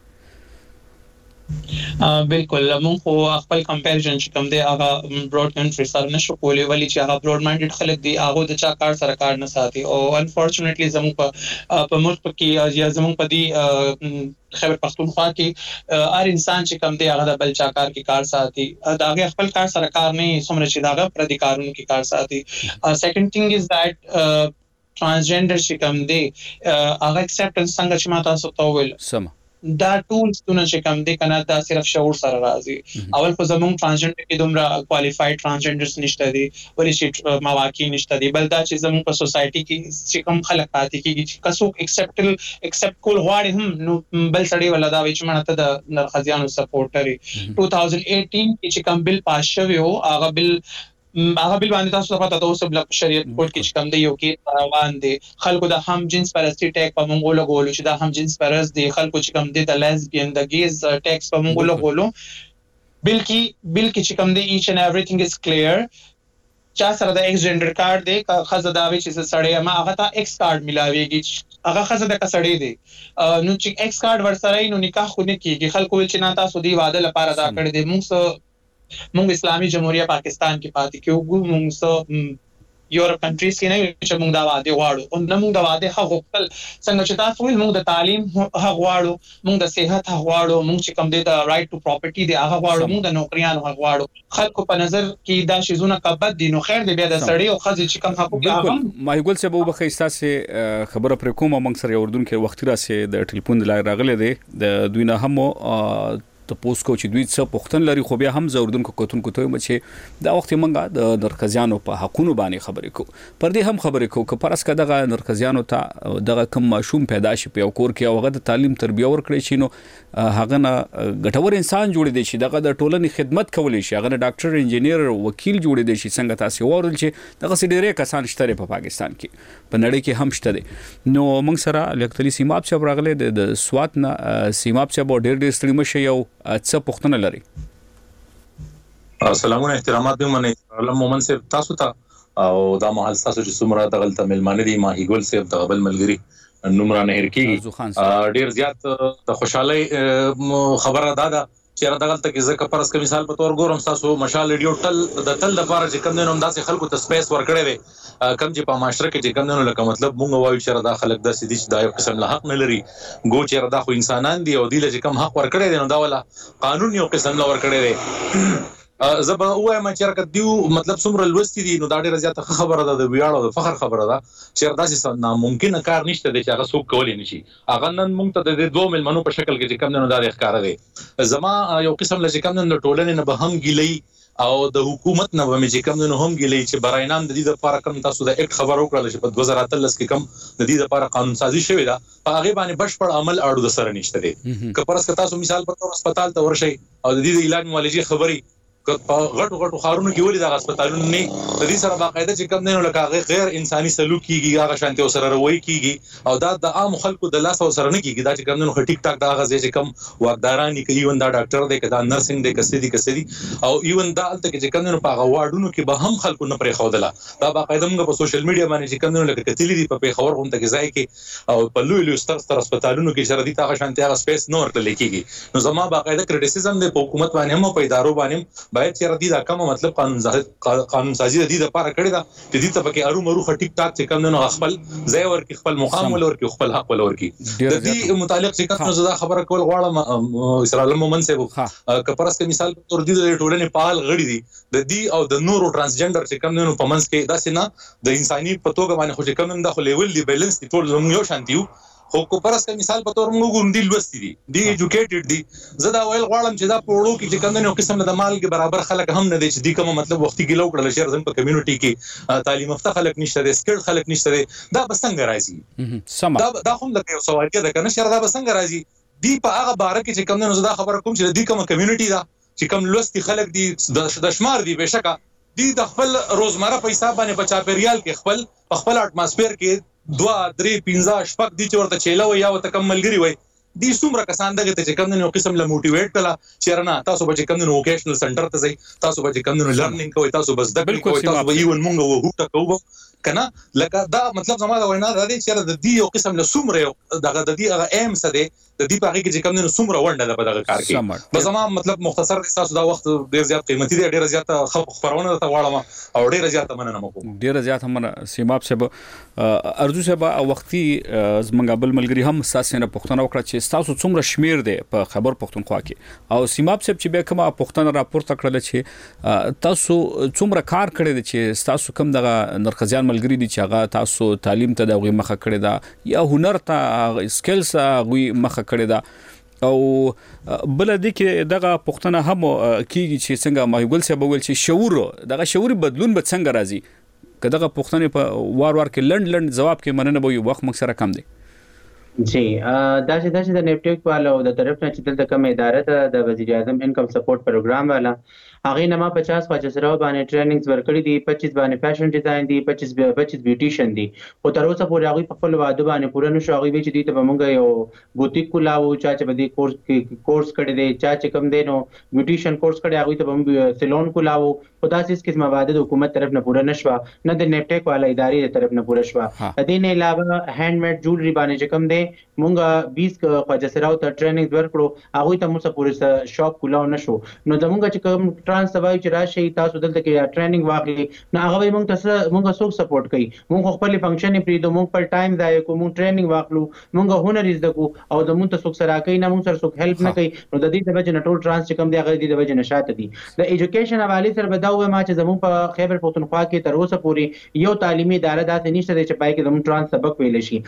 بالکل مونږ خو خپل کمپیریزن چې کوم دی هغه براډ کنټری سره نشو کولای ولی چې هغه براډ مایندډ خلک دی هغه د چا کار سره کار نه ساتي او انفورچونټلی زموږ په په ملک کې یا زموږ په دی خیبر پختونخوا کې هر انسان چې کوم دی هغه د بل چا کار کې کار ساتي دا هغه خپل کار سره کار نه سمره چې دا پر دي کارونو کې کار ساتي. سیکنډ ثینګ از دیٹ ترانسجنډر چې کوم دی هغه اکسپټنس څنګه چې ما تاسو ته ویل سم دا ټول ستونه چې کوم دي کنه دا صرف شعور سره راځي. اول خو زموږ ترانسجنډر کې دومره کوالیفاید ترانسجنډرز نشته دي ولې چې مواقع نشته دي بل دا چې زموږ په سوسايټي کې چې کوم خلک پاتې کیږي چې کسو ایکسپټل ایکسپټ کول غواړي هم نو بل سړی ولا دا وی چې مونږ ته د نرخزیانو سپورټري دوه هزار اټین کې چې کوم بل پاس شوی او هغه بل هغه بل باندې تاسو ته پته ده اوس بل شریعت کوټ کې چې کوم دی یو کې روان دي خلکو د هم جنس پرستی ټیک په مونږ لګولو چې دا هم جنس پرست دي خلکو چې کوم دی د لیزبین د گیز ټیکس په مونږ لګولو بلکې بلکې چې کوم دی ایچ اینڈ ایوریثینګ از کلیر. چا سره د ایکس جندر کارت دی خزه دا وی چې سړی ما هغه ته ایکس کارت ملاويږي هغه خزه د کسړی دی نو چې ایکس کارت ورسره نو نکاح خو نه کیږي خلکو چې نه تاسو دی واده لپاره دا کړی دی موږ مونږ اسلامي جمهوریت پاکستان کې پاتې کېږو مونږ سو یورپ کنټریز کې نه چې مونږ دا واده غواړو او نه مونږ دا واده حق خپل څنګه چې تاسو ویل مونږ د تعلیم حق غواړو مونږ د صحت حق غواړو مونږ چې کوم دی د رائټ ټو پراپرټي دی هغه غواړو مونږ د نوکریانو حق غواړو خلکو په نظر کې دا شیزونه کبد دي نو خیر دی بیا د سړی او خځې چې کوم حقوق هغه ما ګل څه به بخې تاسو خبره پر کومه مونږ سره اردن کې وخت راسي د ټلیفون لای راغله دی د دوی نه هم ته پوس کو چې دوی څه پختن لري خو بیا هم زوردون کو کوتون کو ته چې دا وخت منګه د نرخزیانو په حقونو باندې خبرې کو پر دې هم خبرې کو که پرس کداغه نرخزیانو ته دغه کم ماشوم پیدا شي په کور کې او هغه د تعلیم تربیه ورکړي شي نو هغه نه ګټور انسان جوړ دی چې دغه د ټولنې خدمت کولی شي هغه ډاکټر انجینیر وکیل جوړ دی چې څنګه تاسو ورول چې دغه سډيره کسان شته په پاکستان کې په نړۍ کې هم شته دي. نو موږ سره لکتلی سیماب صاحب راغله د سوات نه سیماب صاحب ډېر ډېر ستړي مشه یو څه پختنه لري. السلام علیکم احترامات به منه علم مومن صاحب تاسو ته او دا محل تاسو چې څومره دغلت ملمانه دي ماهی ګل صاحب د بل ملګری نمرا نهر کیږي ډیر زیات د خوشاله خبره دادا چې دغلت کې زکه پرس که مثال په تور ګورم تاسو مشال ریډیو ټل د تل د پاره چې کم نه انداسې خلکو ته سپیس ورکړي وي کم چې په معاشره کې چې کم نه لکه مطلب مونږ وایو چې دا خلک د سیدی چې دا یو قسم له حق نه لري ګو چې دا خو انسانان دي او دی له کم حق ورکړي دي نو دا ولا قانون یو قسم له ورکړي دي زبا وایم چې راک دیو مطلب څومره لوستي دي نو دا ډیره زیاته خبره ده د ویاړو د فخر خبره ده چې دا څه ناممکن کار نشته چې هغه څوک کولی نشي هغه نن مونږ ته د دوه ملمنو په شکل کې چې کم نه دا ښکار دي زما یو قسم له کم نه ټولنې نه به هم ګیلې او د حکومت نه به چې کم نه هم ګیلې چې برای نام د دې لپاره کم تاسو د اکټ خبر وکړل چې په دوه زره اتلس کې کم د دې لپاره قانون سازي شوې ده په هغه باندې بشپړ عمل اړو د سره نشته دي که پرس که تاسو مثال په تور هسپتال ته ورشي او د دې علاج معالجې خبري په غټو غټو خارونو کې ولې د هسپتالونو نه د دې سره باقاعده چې کم نه لکه غیر انساني سلوک کیږي هغه شانتي سره روي کیږي او دا د عام خلکو د لاس سره نه کیږي دا چې کم نه ټیک ټاک دا غزه چې کم واقداران کوي ایون دا ډاکټر دی کدا نرسنګ دی کسدي کسدي او ایون دا الته چې کم نه په غواړونو کې به هم خلکو نه پرې خودله دا باقاعده موږ په سوشل میډیا باندې چې کم نه لکه کتلی دی په خبر غونډه کې ځای کې او په لوی لوی ستر ستر هسپتالونو کې شر دي تا شانتي هغه سپیس نور ته لیکيږي نو زما باقاعده کریټیسیزم دی په حکومت باندې هم په ادارو باندې باید چې ردی دا مطلب قانون قانون سازي د دې لپاره کړی دا چې دې ته پکې ارو مرو ټیک ټاک چې کم نه خپل ځای ورکی خپل مقام ولور کې خپل حق ولور کې د دې متعلق چې کوم زدا خبره کول غواړم اسرائیل مومن صاحب کپرس کې مثال تور دي د ټولنې پال غړي دي د دې او د نورو ترانسجنډر چې کم نه پمنس کې داسې نه د انساني په توګه باندې خو چې کم نه د خو لیول دی بیلانس ټول زموږ یو شانتیو خو کو پرس کا مثال په تور موږ ګوندې لوستي دي دی ایجوکیټډ دي زدا ویل غواړم چې دا پړو کې چې کمنو قسم د مال کې برابر خلک هم نه دي چې دی کوم مطلب وختي کې لو کړل شهر زم په کمیونټي کې تعلیم یافته خلک نشته دي سکل خلک نشته دي دا بسنګ راځي سم دا دا هم د یو سوال کې دا کنه شهر دا بسنګ راځي دی په هغه باره کې چې کمنو زدا خبره کوم چې دی کوم کمیونټي دا چې کوم لوستي خلک دي د شمار دي بهشکه دی د خپل روزمره په حساب باندې په چاپیریال کې خپل خپل اټماسفیر کې دوا درې پنځه شپږ دي چې ورته چیلو یا ورته کم ملګری وي دي څومره کسان دغه ته چې کم نه قسم له موټیویټ کړه چې رانه تاسو به چې کم نه ووکیشنل سنټر ته ځئ تاسو به چې کم نه لرنینګ کوئ تاسو بس د بالکل تاسو به ایون مونږ وو هوټه کوو کنه لکه دا مطلب زما دا وینا دا دی چې د دې یو قسم له څومره دغه د دې هغه ایم څه دی د دې په هغه کې چې کم نه څومره ونده ده په دغه کار کې بس زما مطلب مختصر تاسو دا وخت ډیر زیات قیمتي دی ډیر زیات خبرونه ته واړم او ډیر زیات مننه مکو ډیر زیات هم سیماب صاحب ارزو صاحب وختي زمنګ بل ملګری هم ساسنه پښتنه وکړه چې تاسو څومره شمیر دی په خبر پښتونخوا کې او سیماب صاحب چې به کومه پښتنه راپورته کړل چې تاسو څومره کار کړی دی چې تاسو کوم دغه نرخزیان ملګری دي چې هغه تاسو تعلیم ته دغه مخه کړی دا یا هنر ته سکلز غوي مخه کړی دا او بل د کې دغه پښتنه هم کیږي چې څنګه ماهیګل صاحب ویل چې شعور دغه شعوري بدلون به څنګه راځي که دغه پښتنه په وار وار کې لند لند جواب کې مننه به یو وخت مکسره کم دی جی دا چې دا چې د نیپټیک والا او د طرف نه چې دلته کوم اداره ته د وزیر اعظم انکم سپورټ پروګرام والا هغه نه ما پچاس پچاس راو باندې ټریننګز ورکړي دي پچیس باندې فیشن ډیزاین دي پچیس پچیس بیوټیشن دي خو تر اوسه پورې هغه په خپل واده باندې پوره نشو هغه وی چې دي ته موږ یو بوتیک کولاو چا چې بده کورس کورس کړي دي چا چې کم دي نو بیوټیشن کورس کړي هغه ته موږ سیلون کولاو خدا سې اس قسمه واده د حکومت طرف نه پوره نشو نه د نیپټیک والا ادارې طرف نه پوره شو د دې نه علاوه هاند میډ جولری باندې چې کم دي مونږه بیس خواجه سراو ته ټریننګ ورکړو هغه ته موږ پوره شاپ کولاو نشو نو زمونږ چې کوم ټرانس سوای چې راشي تاسو دلته کې ټریننګ واخلي نو هغه به موږ تاسو موږ څوک سپورټ کوي موږ خپل فنکشن پرې دوه موږ پر ټایم ځای کوو موږ ټریننګ واخلو موږ هنر زده کو او د موږ څوک سره کوي نه موږ سره څوک هیلپ نه کوي نو د دې د وجه نه ټول ټرانس چې کوم دی هغه د وجه نشاته دي د ایجوکیشن حواله سره بداوه ما چې زمون په خیبر پختونخوا کې تر اوسه پورې یو تعلیمي اداره داسې نشته چې پای کې زمون ټرانس سبق ویل شي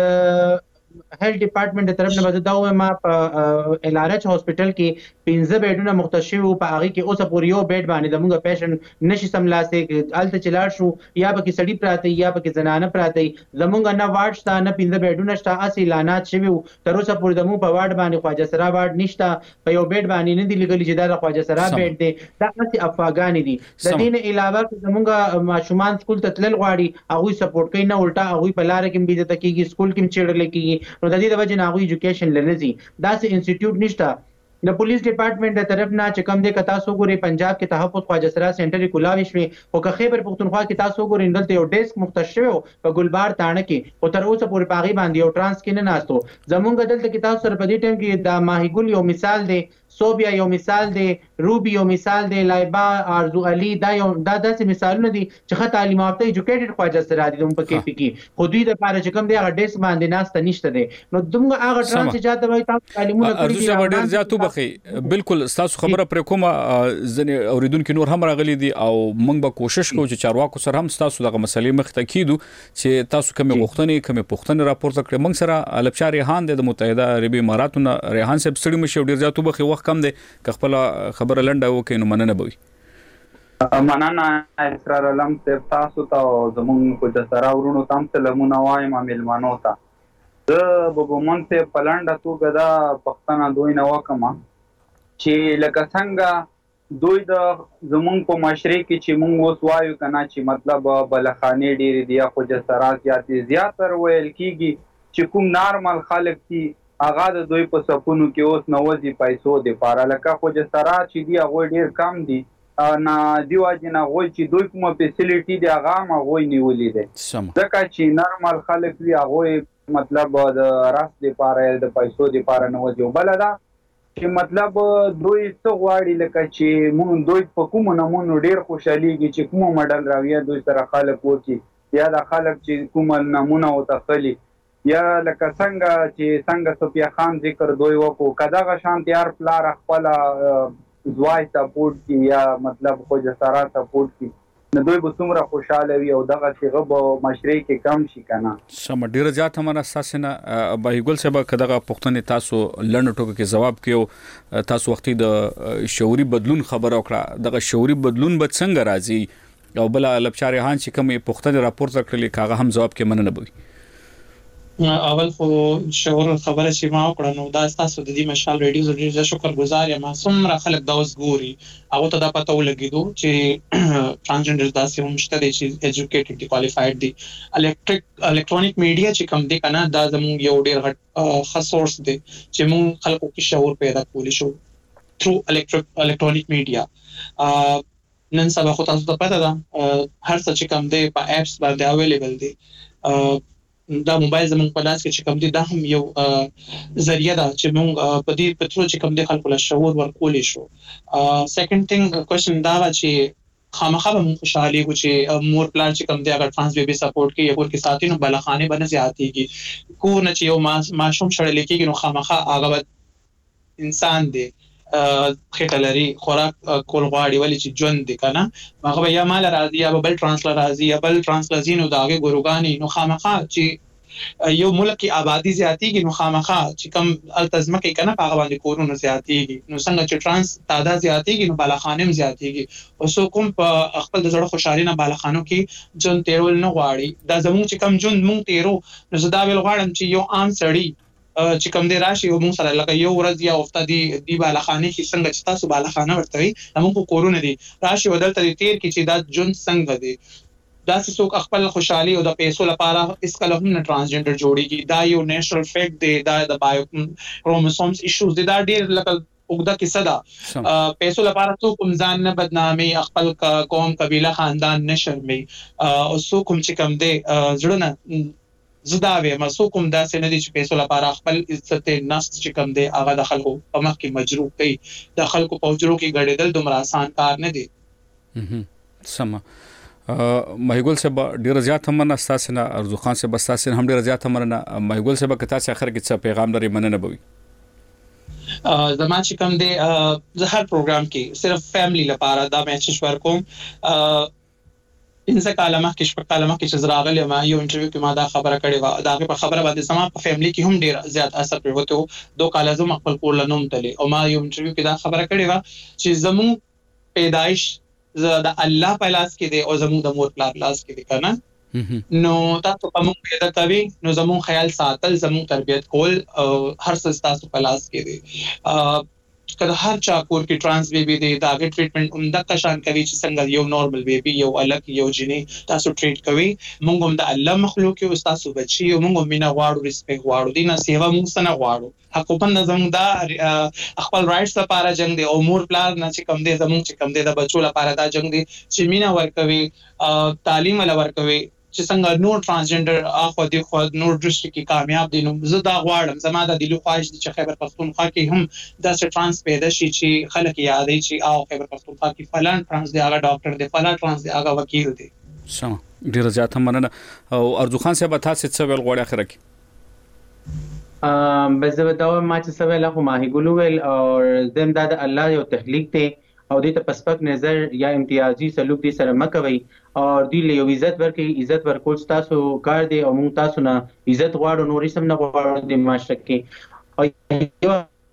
د هیلث ډپارټمنټ طرف نه بده دا ما په ال ار ایچ هاسپټل کې پنځه بیډونه مختص شوی په هغه کې اوسه پورې یو بیډ باندې دموږ پیشنټ نشي سملاسته الته چلار شو یا به کې سړی پراته یا به کې زنانه پراته زمونږ نه وارډ شته نه پنځه بیډونه شته اسی اعلانات شوی تر اوسه پورې دمو په وارډ باندې خواجه سرا وارډ نشته په یو بیډ باندې نه دی لګلی چې دا خواجه سرا بیډ دی دا اسی افغان دي د دین علاوه زمونږ ماشومان سکول ته تلل غواړي هغه سپورټ کوي نه الټا هغه په لار کې بيزه تکيږي سکول کې چیرل کېږي نو د دې د وجه نه هغه ایجوکیشن لنزي دا سه انسټیټیوټ نشته د پولیس ډپارټمنټ د طرف نه چې کم دی ک تاسو ګوري پنجاب کې تحفظ خواجه سرا سنټر کولاوي شوی او که خیبر پختونخوا کې تاسو ګوري دلته یو ډیسک مختص شوی په ګلبار تانه کې او تر اوسه پورې پاغي باندې یو ټرانس کې نه ناستو زمونږ دلته کې تاسو سره په دې ټیم کې د ماهیګل یو مثال دی سوبیا یو مثال دی روبي یو مثال دی لایبا ارزو علي دا یو دا داسې مثالونه دي چې خه تعلیم یافته ایجوکیټډ خواجه سرا دي په کې کې خو دوی د لپاره چې کم دی هغه ډیسک باندې ناشته نشته دی نو دغه هغه ټرانس چې جاته وای تاسو تعلیمونه کړی دي ارزو ډیر زیاتو بخي بالکل تاسو خبره پر کومه ځنه اوریدونکو نور هم راغلي دي او موږ به کوشش کوو چې چارواکو سره هم تاسو دغه مسلې مخ ته کیدو چې تاسو کومه غوښتنې کومه پوښتنه راپورته کړئ موږ سره البشار ریحان د متحده عربی اماراتونو ریحان صاحب ستړي مشه ډیر زیاتو بخي وخت کم دی که خپل خبره لنډه وکړي نو مننه بوي مننه اسرار علم صاحب تاسو ته زمونږ کو د سره ورونو تام سلامونه وایم ملمنو ته د بوبمن ته پلانډه توګه دا پښتنه دوی نه وکما چې لکه څنګه دوی د زمونږ په معاشره کې چې مونږ اوس وایو کنه چې مطلب بلخانه ډیر دی خو د سره زیاتې زیاتر ویل کیږي چې کوم نارمل خلک دي هغه د دوی په سپونو کې اوس نوځي پیسو د پاره لکه خو د سره چې دی هغه ډیر کم دي نه دی واجب نه وای چې دوی کومه فیسیلیټي دی هغه ما وای نیولې ده ځکه چې نارمل خلک وی هغه مطلب د راس د پاره د پیسو د پاره نوځي بل دا چې مطلب دوی څو غواړي لکه چې مون دوی په کوم نمونه ډیر خوشاليږي چې کوم ماډل راوي دوی سره خلک ورچی یا د خلک چې کوم نمونه او تخلي یا لکه څنګه چې څنګه صفیا خان ذکر دوی وکړو کداغه شان تیار پلار خپل زوای سپورټ کی یا مطلب خو جسارا سپورټ کی نو دوی به څومره خوشاله وي او دغه څنګه به معاشري کې کم شي کنه. سم ډیر زیات هم اساسنه بهګل صاحب کداغه پښتنې تاسو لړن ټوکو کې جواب کیو تاسو وختي د شعوري بدلون خبر وکړه دغه شعوري بدلون به څنګه راځي او بل لپچارهان چې کوم پښتنې راپور کړل کاغه هم جواب کې مننه بوي. اول خو شعور خبره چې ما وکړه نو دا تاسو د دې مشال ریډیو زړه شکرګزار یم څومره خلک دا اوس ګوري هغه ته دا پته ولګیدو چې ترانسجنډر داسې هم شته چې ایجوکیټډ دي کوالیفاید دي. الکتریک الکترونیک میډیا چې کوم دي کنه دا زموږ یو ډیر غټ خاص دی چې موږ خلکو کې شعور پیدا کولی شو تھرو الکتریک الکترونیک میډیا. نن سبا خو تاسو ته پته ده هر څه چې کوم دی په اپس باندې اویلیبل دي. دا موبایل زموږ په لاس کې چې کوم دي دا هم یو ذریعہ ده چې موږ په دې پترو چې کوم دي خلکو له شعور ورکولې شو. سیکنډ ثینګ کوېسچن دا و چې خامخا به موږ خوشاله یو چې مور پلان چې کوم دي اگر ټرانس بیبي سپورټ کوي یا کور کې ساتي نو بلخانه باندې زیاتېږي کو نه چې یو ماشوم شړل کېږي نو خامخا هغه انسان دی خټلري خوراک کول غواړي ولې چې ژوند دي کنه هغه یا مال راځي یا بل ترانسفر راځي یا بل ترانسلازینو داګه ګورګانی نو خامخا چې یو ملک کی آبادی زیاتیږي نو خامخا چې کم التزمه کې کنه هغه باندې کورونه زیاتیږي نو څنګه چې ترانس تعداد زیاتیږي نو بالاخانه هم زیاتیږي او سو کوم په خپل د زړه خوشحالي نه بالاخانو کې جون تیرول نه غواړي دا زموږ چې کم جون مونږ تیرو نو زدا ویل غواړم چې یو عام سړی چې کوم دی راشي او موږ سره لکه یو ورځ یا هفته دی دی بالاخانه کې څنګه چې تاسو بالاخانه ورته وي موږ کورونه دي راشي ودلته تیر کې چې دا جون څنګه دی دا څوک خپل خوشحالي او د پیسو لپاره اس کله هم نه ترانسجنډر جوړيږي دا یو نېشنل فیکټ دی دا د بایو کروموسومز ایشوز دی دا ډیر لکه وګدا کیسه ده پیسو لپاره څوک کوم ځان نه بدنامي خپل قوم قبيله خاندان نه شرمي او څوک کوم چې کوم دی زړه نه زداوی مسو کوم داسې نه دي چې پیسو لپاره خپل عزت نفس چې کوم دی هغه د خلکو په مخ کې مجروح کوي د خلکو په وجرو کې ګډېدل دومره آسان کار نه دی. سم مهیګل صاحب ډیر زیات هم نه اساسنه ارزو خان صاحب اساسنه هم ډیر زیات هم نه مهیګل صاحب کته چې اخر کې څه پیغام لري مننه بوي. زما چې کوم دی زه هر پروګرام کې صرف فیملی لپاره دا میسج ورکوم. انسه کلمه کې شپه کلمه کې چې زراغلی ما یو انټرویو کې ما دا خبره کړې و دا په خبره باندې سما په فیملی کې هم ډیر زیات اثر پروته دوه کال زما خپل کور لنوم تللی او ما یو انټرویو کې دا خبره کړې و چې زمو پیدایش د الله په لاس کې دی او زمو د مور په لاس کې دی کنه نو تاسو کوم پیدا کوي نو زمو خیال ساتل زمو تربيت کول هر څه تاسو په لاس کې دی. کله هر چا کور کې ترانس بیبي دی دا غي ټریټمنټ هم د کشان کوي چې څنګه یو نورمال بیبي یو الګ یو جنې تاسو ټریټ کوي موږ هم د الله مخلوق یو تاسو بچي او موږ مینا غواړو ریسپیکټ غواړو دینه سیوا موږ سره غواړو حقوقاً زموږ دا خپل رائټس لپاره جنگ دی او مور پلان نه چې کم دی زموږ چې کم دی د بچو لپاره دا جنگ دی چې مینا ورکوي تعلیم ول ورکوي چې څنګه نور ترانسجنډر اخو دي خو نور ډسټریکټ کې کامیاب دي نو زه دا غواړم زما د دلو خواهش دي چې خیبر پختونخوا کې هم دا ترانس پیدا شي چې خلک یادې چې او خیبر پختونخوا کې فلان ترانس دی هغه ډاکټر دی فلان ترانس دی هغه وکیل دی. سم ډیر زیات مننه او ارزو خان صاحب تاسو څه ویل غواړئ اخر کې؟ ام بس زه دا ما چې څه ویل خو ما هی ګلو ویل او زم دا د الله یو تخلیق دی او دې ته پسپک نظر یا امتیازي سلوک دي سره مکوي او دې له یو عزت ورکې عزت ورکول تاسو کار دی او موږ تاسو نه عزت غواړو نورې سم نه غواړو د معاشره کې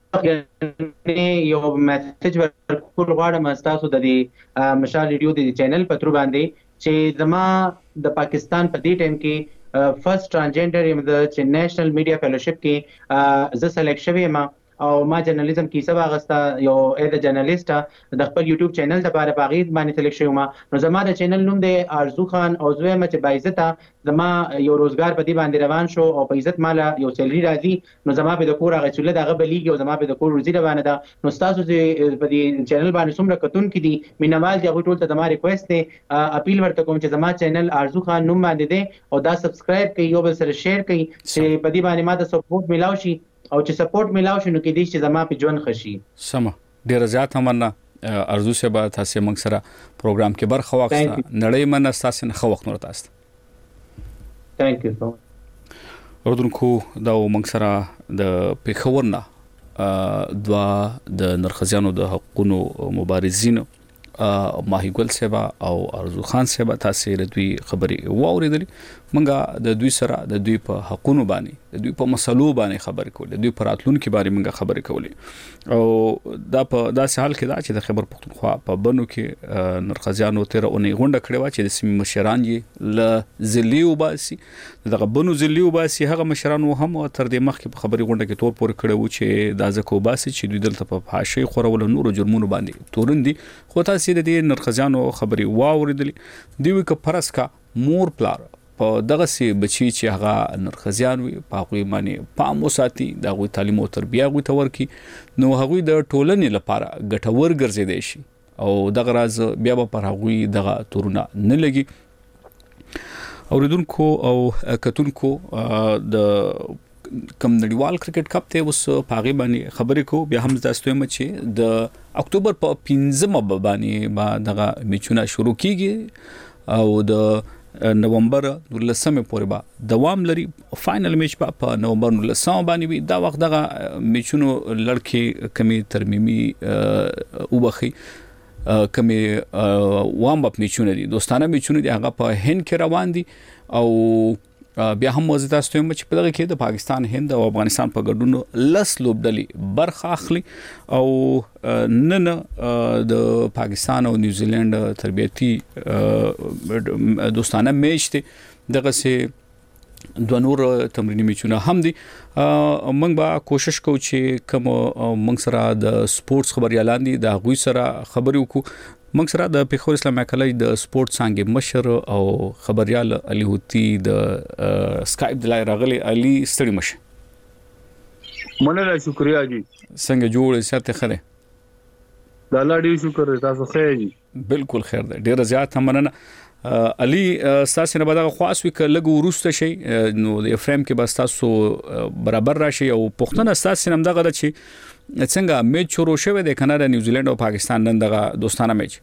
او یو میسج ورکول غواړم تاسو د دې مشال ریډیو د چینل په تر باندې چې زما د پاکستان په دې ټیم کې فرست ترانسجنډر یم د نېشنل میډیا فیلوشپ کې زه سلیکټ شوم او ما جرنالیزم کې سبا غستا یو اې د جرنالیست د خپل یوټیوب چینل لپاره باغید باندې سلیکټ شوم نو زما د چینل نوم دی ارزو خان او زوی مچ بایزتا زما یو روزګار په دې باندې روان شو او په عزت مال یو سیلری راځي نو زما په د کور هغه چوله دغه بلیږي او زما په د کور روزي روانه ده نو تاسو چې په دې چینل باندې څومره کتون کې دي مینوال دی ټول ته د ما ریکوست دی اپیل ورته کوم چې زما چینل ارزو خان نوم باندې دی او دا سبسکرایب کړئ یو بل سره شیر کړئ چې په دې باندې ما د سپورټ ملاو شي او چې سپورټ ملاو شنو کې دې چې زما په ژوند خشي. سم ډیر زیات همنا ارزو سے به تاسو موږ سره پروګرام کې برخه واخسته نړۍ من تاسو نه خو وخت نور تاسو. ثانک یو. اردوونکو دا موږ سره د پیښور نه دوا د نرخزیانو د حقوقو مبارزین ماهیګل سیبا او ارزو خان سیبا تاسو د دوی خبرې واوریدلې منګه د دوی سره د دوی په حقونو باندې د دوی په مسلو باندې خبرې کولې دوی په راتلونکو باندې منګه خبرې کولې او دا په داسې حال کې دا چې د خبر پښتونخوا په بنو کې نرخزیانو تیر اونې غونډه کړې و چې د سیمې مشران یې ل زلیو باسي دغه بنو زلیو باسي هغه مشران هم تر دې مخکې په خبري غونډه کې تور پور کړو چې د ځکو باسي چې دوی دلته په فحاشي خورول نور جرمونو باندې تورندي خو تاسو د دې نرخزیانو خبري واوریدلې دی وی ک فرض کا مور پلار په دغه سي بچي چې هغه نرخزیان وي په غوي باندې پام وساتي د غوي تعلیم او تربیه غوي تور کی نو هغوی د ټولنې لپاره ګټور ګرځیدي شي او دغه راز بیا په پر هغوی دغه تورونه نه لګي اوریدونکو او کتونکو د کم نړیوال کرکټ کپ ته اوس پاغي باندې خبرې کو بیا هم تاسو ته چې د اکتوبر په پنځمه باندې با دغه میچونه شروع کیږي او د نومبر ولسمه پورې با دوام لري فائنل میچ په نومبر ولسمه باندې وي دا وخت دغه میچونو لړکې کمی ترمیمي وبخي کمی وام اپ میچونه دي دوستانه میچونه دي هغه په هند کې روان دي او بیا هم موزه تاسو ته چې په دغه کې د پاکستان هند او افغانستان په ګډون لس لوبډلې برخه اخلي او نن د پاکستان او نیوزیلند تربیتی دوستانه میچ ته دغه سي دوه نور تمرینی میچونه هم دي موږ به کوشش کوو چې کوم موږ سره د سپورتس خبريالان دي د غوي سره خبرې وکړو موږ سره د پیښور اسلامي کالج د سپورت څنګه مشر او خبريال علي هوتي د سکایپ د لای راغلي علي ستړي مشه مننه شکریا جی څنګه جوړ ساتي خره د الله دې شکر تاسو خیر جی بالکل خیر ده ډیر زیات مننه علي تاسو نه بدغه خاص وک لګو ورسته شي نو د فریم کې بس تاسو برابر راشي او پښتنه تاسو نم دغه چې څنګه میچ شروع شوه د کاناډا نیوزیلند او پاکستان نن دغه دوستانه میچ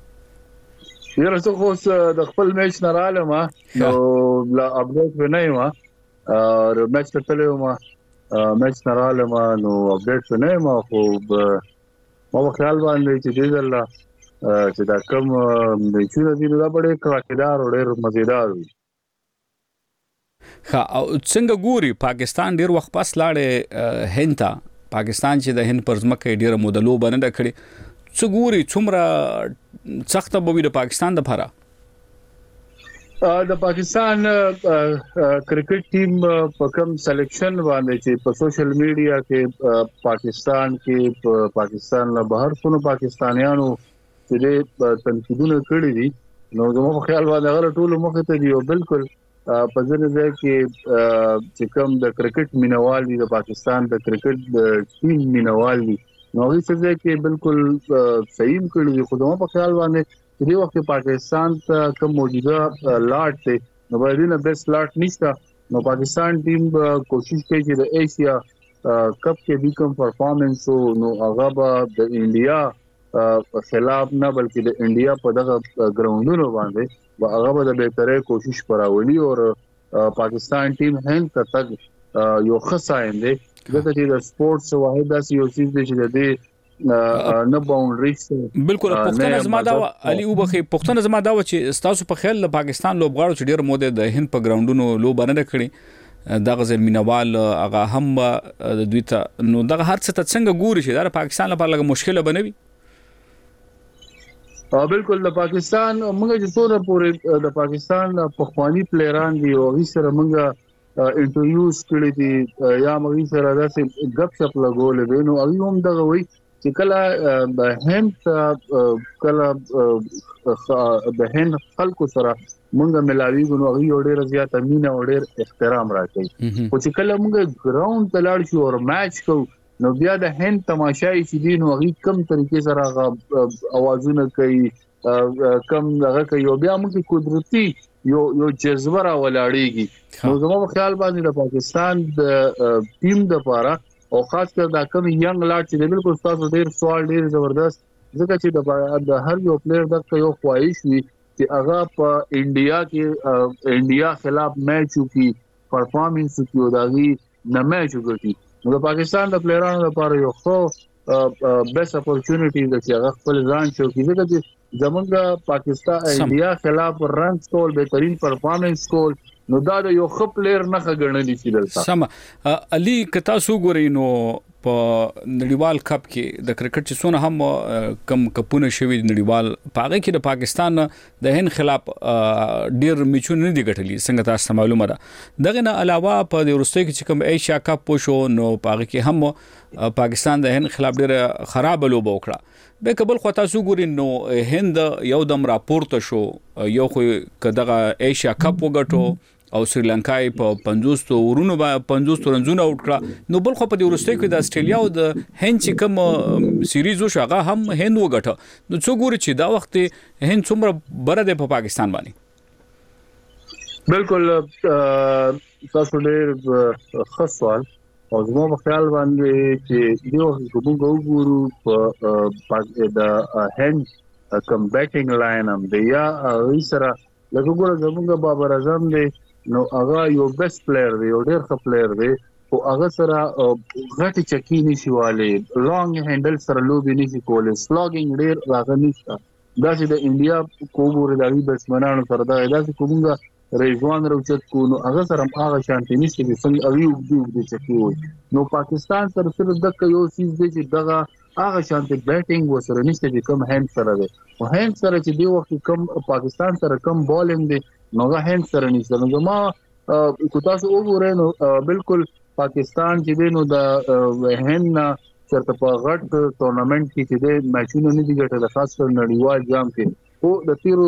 یره څه خو د خپل میچ نه رااله ما نو لا اپډیټ ونه ما او میچ ته تلو ما میچ نه رااله ما نو اپډیټ ونه ما خو ما خیال باندې چې دې الله چې دا کوم میچونه دي دا ډېر کراکدار او ډېر مزیدار وي ها څنګه ګوري پاکستان ډېر وخت پس لاړې هند ته پاکستان چې د هند پر ځمکه ډیره مودلو باندې کړي څو ګوري څومره سخت به وي د پاکستان د لپاره د پاکستان کرکټ ټیم په کوم سلیکشن باندې چې په سوشل میډیا کې پاکستان کې پاکستان له بهر څونو پاکستانیانو چې تنقیدونه کړی دي نو زموږ په خیال باندې هغه ټول مخ ته دی او بالکل په ځینې ځای کې چې کوم د کرکټ مینوال دي د پاکستان د کرکټ ټیم مینوال دي نو هغه څه کې بالکل صحیح کړی خو زموږ په خیال باندې چې د وخت پاکستان ته کوم موجوده لاټ ته نو باید نه بیس لاټ نشته نو پاکستان ټیم کوشش کوي چې د ایشیا کپ کې د کوم پرفارمنس نو هغه به د انډیا خلاف نه بلکې د انډیا په دغه ګراوندونو باندې هغه به د بهتري کوشش پراولي او پاکستان ټیم هند ته تک یو خصایم دی دغه چې د سپورتس واحد داسې یو څه دی چې د نه باونډریز بالکل پښتنه زما دا علي وبخي پښتنه زما دا چې تاسو په خیال پاکستان لوبغاړو چې ډیر موده د هند په ګراوندونو لوب نه کړي دغه زمينوال هغه هم د دوی ته نو دغه هر څه ته څنګه ګوري چې دا پاکستان لپاره لږه مشکله بنوي بالکل د پاکستان موږ چې څوره پورې د پاکستان په خواني پلیران دی او هیڅ سره موږ انټرویوز کړی دي یا موږ سره داسې غپ شپ لګول دي نو هغه هم دغه وایي چې کله د هند کله د هند خلکو سره موږ ملاوي غو هغه یو ډېر زیات امینه او ډېر احترام راکړي او چې کله موږ ګراوند ته لاړ شو او میچ کوو نو بیا د هند تماشای چې دین او هغه کم طریقې سره اوازونه کوي کم هغه کوي او بیا موږ قدرتي یو یو جذبه را ولاړېږي نو زموږ خیال باندې د پاکستان د ټیم د لپاره او خاص کر دا کم ینګ لاټ چې بالکل تاسو ډیر سوال ډیر زبردست ځکه چې د هر یو پلیئر د یو خواهش وي چې هغه په انډیا کې انډیا خلاف میچ وکړي پرفارمنس وکړي او دا غي نه میچ وکړي نو د پاکستان د پلیئرانو لپاره یو خو بیسټ اپورچونټی د چې هغه خپل ځان شو کیږي چې زمونږ پاکستان انډیا خلاف رنز کول بهترین پرفارمنس کول نو دا د یو خپل پلیئر نه غړنلی شي دلته سم علي کتا سو ګوري نو په نړیوال کپ کې د کرکټ چې څونه هم کم کپونه شوی نړیوال پاګه کې د پاکستان د هند خلاف ډیر میچونه نه دي ګټلي څنګه تاسو معلومه ده دغه نه علاوه په د روسي کې چې کوم ایشیا کپ شو نو پاګه کې هم پاکستان د هند خلاف ډیر خراب لوبه وکړه به قبل خو تاسو ګورئ نو هند یو دم راپورته شو یو خو کداغه ایشیا کپ وګټو او سریلانکای په پنځوس ورونو با پنځوس رنزونه اوټ کړه نو بل خو په ورسته کې د استرالیا او د هند چې کوم سیریز وشو هغه هم هند وګټه نو څو ګوري چې دا وخت هند څومره بره ده په پاکستان باندې بالکل تاسو ډېر ښه سوال او زموږ په خیال باندې چې دیو کومو وګورو په د هند کم بیټینګ لاین هم دی یا ایسره لکه ګوره زموږ بابر اعظم دی نو هغه یو بیسټ پلیئر دی یو ډېر ښه پلیئر دی او هغه سره غټي چکی نشي والي لانګ هندل سره لوبي نشي کولای سلاګینګ ډېر راغلی نشته دا چې د انډیا کوګور د وی بیټسمنانو سره دا دا چې کومه رضوان روچت کو نو هغه سره هغه شانتي نشي چې څنګه اوی وګړي د چکی وي نو پاکستان سره سره د یو سیز دی چې دغه هغه شانتي بیټینګ وسره نشته چې کوم هند سره دی او هند سره چې دی وخت کوم پاکستان سره کوم بالینګ دی نو هغه هند سره نشته نو ما کو تاسو وګورئ نو بالکل پاکستان چې دی نو د هند چرته په غټ ټورنمنت کې چې دی میچونه نه دي ګټل خاص کر نړیوال جام کې او د تیرو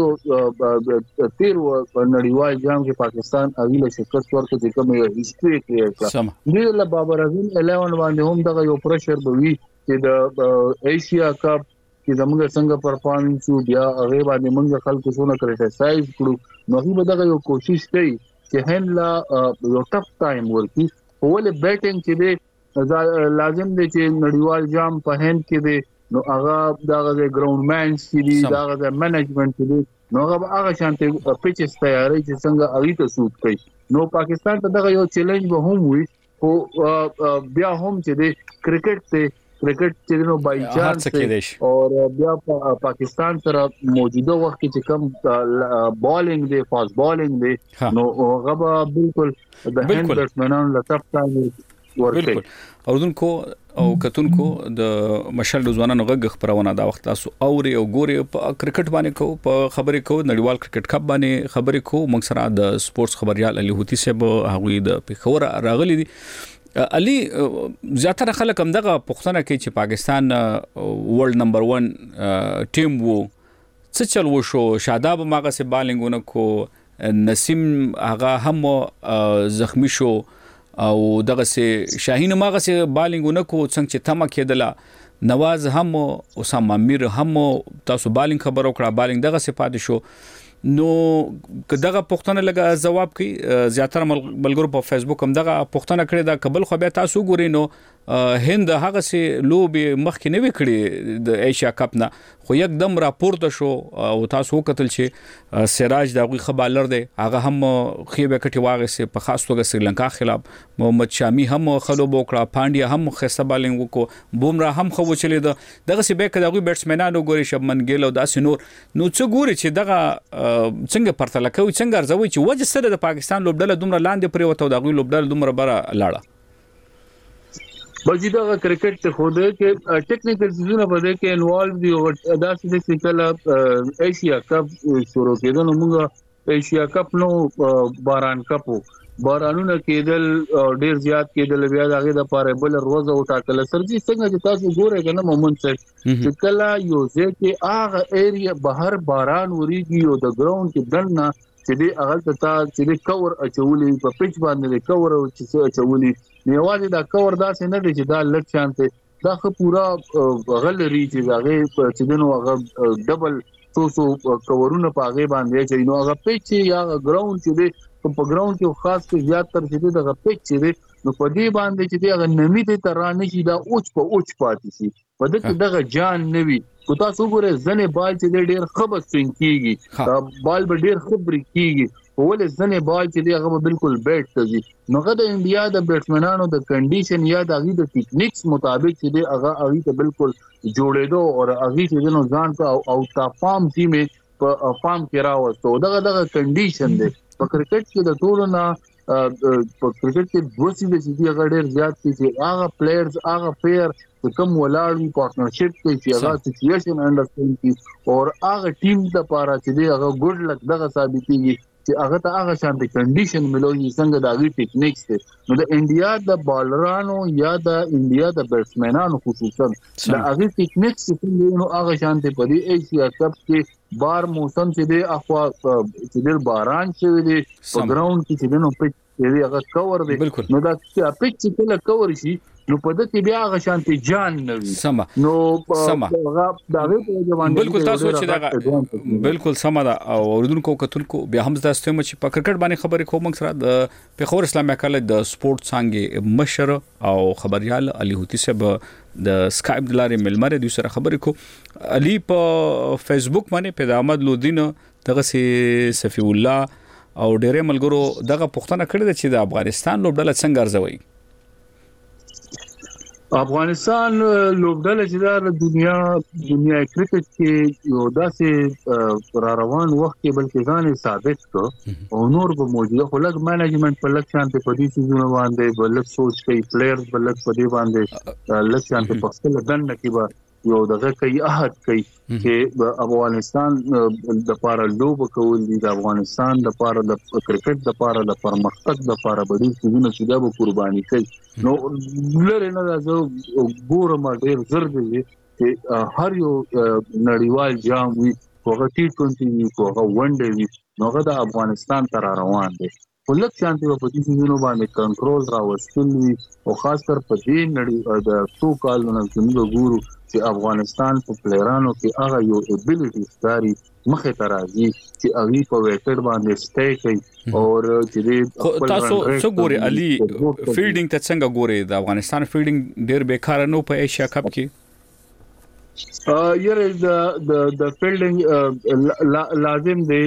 تیرو نړیوال جام کې پاکستان اویل شکست ورکړ چې کوم یو هیستوري کریټ کړ دې له بابر اعظم الیون باندې هم دغه یو پرشر بوي چې د ایشیا کپ چې زموږ څنګه پرفارمنس بیا هغه باندې موږ خلکو څونه کریټیسایز کړو نو هغه دغه یو کوشش کوي چې هند لا یو ټف ټایم ورکړي ولې بیټینګ چې دی لازم دی چې نړیوال جام په هند کې دی نو هغه دغه ګراوند مینز چې دی دغه منیجمنت چې دی نو هغه هغه شانتي پیچز تیاری چې څنګه اړې ته سوټ کوي نو پاکستان ته دغه یو چیلنج به هم وي او بیا هم چې دی کرکټ ته کرکټ چې نو بای چانس او بیا پاکستان سره موجوده وخت کې کوم بالینګ دی فاست بالینګ دی نو هغه بالکل د هند بیټسمنانو لطف ټایم بالکل اوردونکو او کتونکو د مشال ځوانانو غږ خبرونه دا وخت تاسو اوري او ګوري په کرکټ باندې کو په خبرې کو نړیوال کرکټ کپ باندې خبرې کو موږ سره د سپورتس خبريال علي هوتي صاحب هغه د پیښور راغلي دي علي زیاتره خلک هم دغه پښتنه کوي چې پاکستان ورلد نمبر ون ټیم وو څه چل وشو شاداب ماغه سه بالینګونه کو نسیم هغه هم زخمی شو او دغه سه شاهین ماغه سه بالینګونه کو څنګه چې تمه کېدله نواز هم اسامه امیر هم تاسو بالینګ خبرو کړه بالینګ دغه سه پاتې شو نو دغه پښتنه لګه جواب کوي زیاتره ملګرو په فیسبوک هم دغه پښتنه کړی دا قبل خو بیا تاسو ګورئ نو هند هغه سي لوبي مخکې نه وکړي د ایشیا کپ نه خو یکدم راپورته شو او تاسو وکتل چې سراج دغه خبالر دی هغه هم خيبه کټي واغې سي په خاص توګه سریلانکا خلاف محمد شامي هم خلوب وکړه پانډیا هم خسته بالینګ وکړو بومرا هم خو چلید دغه سي بیک دغه بیټسمنانو ګوري شبمن ګیل او داسې نور نو څه ګوري چې دغه څنګه پرتل کوي څنګه ارزوي چې وجه سره د پاکستان لوبډله دومره لاندې پرې وته دغه لوبډله دومره بره لاړه بلکې دا کرکټ ته خوده کې ټیکنیکل سيزونه بده کې انوالو دي او دا چې کله ایشیا کپ شروع کېده نو موږ ایشیا کپ نو باران کپ بارانونه کېدل ډیر زیات کېدل بیا دغه د پاره بل روزه او ټاکل سرجي څنګه چې تاسو ګورئ کنه مومن چې کله یو ځکه هغه ایریا بهر باران وريږي او د ګراوند کې دنه چې دی هغه ته چې کور اچولې په پیچ باندې کور او چې اچولې نیوازې دا کور داسې نه دی چې دا لټ شانته دا خو پورا غلري چې هغه چې دنو هغه ډبل سوسو کورونه په هغه باندې چې نو هغه پیچ یا ګراوند چې دی په ګراوند کې خاص کې زیات تر چې دغه پیچ چې دی نو په دې باندې چې دغه نمی ته ترانه شي دا اوچ په اوچ پاتې شي په دې دغه جان نوي کو تاسو ګوره زنه بال چې ډېر خبر سوین کیږي بال به ډېر خبري کیږي ولې ځنې بال چې دی هغه بالکل بیټ کوي نو هغه د انډیا د بیټسمنانو د کنډیشن یا د هغه د ټیکنیکس مطابق چې دی هغه هغه ته بالکل جوړېدو او هغه چې نو ځان ته او تا فارم ټیم په فارم کې راوستو دغه دغه کنډیشن دی په کرکټ کې د ټولو نه په کرکټ کې دوه سیده سیده هغه ډېر زیات دي چې هغه پلیئرز هغه پیر کوم ولاړ پارټنرشپ کې چې هغه سچويشن انډرسټینډ کی او هغه ټیم د لپاره چې دی هغه ګډ لک دغه ثابتېږي چې هغه ته هغه شان د کنډیشن ملوي څنګه د هغه ټیکنیکس دي نو د انډیا د بالرانو یا د انډیا د بیټسمنانو خصوصا د هغه ټیکنیکس چې نو هغه شان ته په دې ایشیا کپ کې بار موسم چې دی اخوا چې د باران چې دی په ګراوند کې چې نو په دې هغه کور دی نو دا چې په چې کله کور شي نو په دې بیا هغه شانتي جان نوي سم نو سم بالکل تاسو چې دا بالکل سم دا اوردونکو کتونکو بیا هم تاسو ته چې په کرکټ باندې خبرې کوم سره د پیښور اسلامي کالج د سپورت څنګه مشر او خبريال علي هوتي صاحب د سکایپ د لارې ملمره د سره خبرې کو علي په فیسبوک باندې پیدا احمد لودین دغه سي صفي الله او ډېر ملګرو دغه پښتنه کړی چې د افغانستان لوبډله څنګه ارزوي افغانستان لوبډله چې د دنیا دنیا کرکټ کې یو داسې را روان وخت کې بلکې ځان ثابت کړ او نور به موجوده خو لږ مینجمنت په لږ شانته په دې سيزونه باندې بلک سوچ کوي پلیئرز بلک په دې باندې لږ شانته په خپل دنه کې به یو دغه کوي احد کوي چې افغانستان د لپاره لوب کول دي د افغانستان د لپاره د کرکټ د لپاره د پرمختګ د لپاره بډې سيزونه چې دا به قرباني کوي نو لره نه راځو ګورم ډېر زر دي چې هر یو نړیوال جام وي هغه ټي ټوئنټي وي هغه ون ډے وي نو هغه د افغانستان تر روان دي ولک شانتي په دې سيزونو باندې کنټرول راوستل وي او خاص کر په دې نړۍ د څو کالونو کې ګورو چې افغانستان په پلیرانو کې هغه یو ابیلیټی ستاري مخه ترازی چې اغي په وکټ باندې سټې کوي او چې تاسو څو ګوري علي فیلډینګ ته څنګه ګوري د افغانستان فیلډینګ ډېر بیکار نه په ایشیا کپ کې یره د د فیلډینګ لازم دی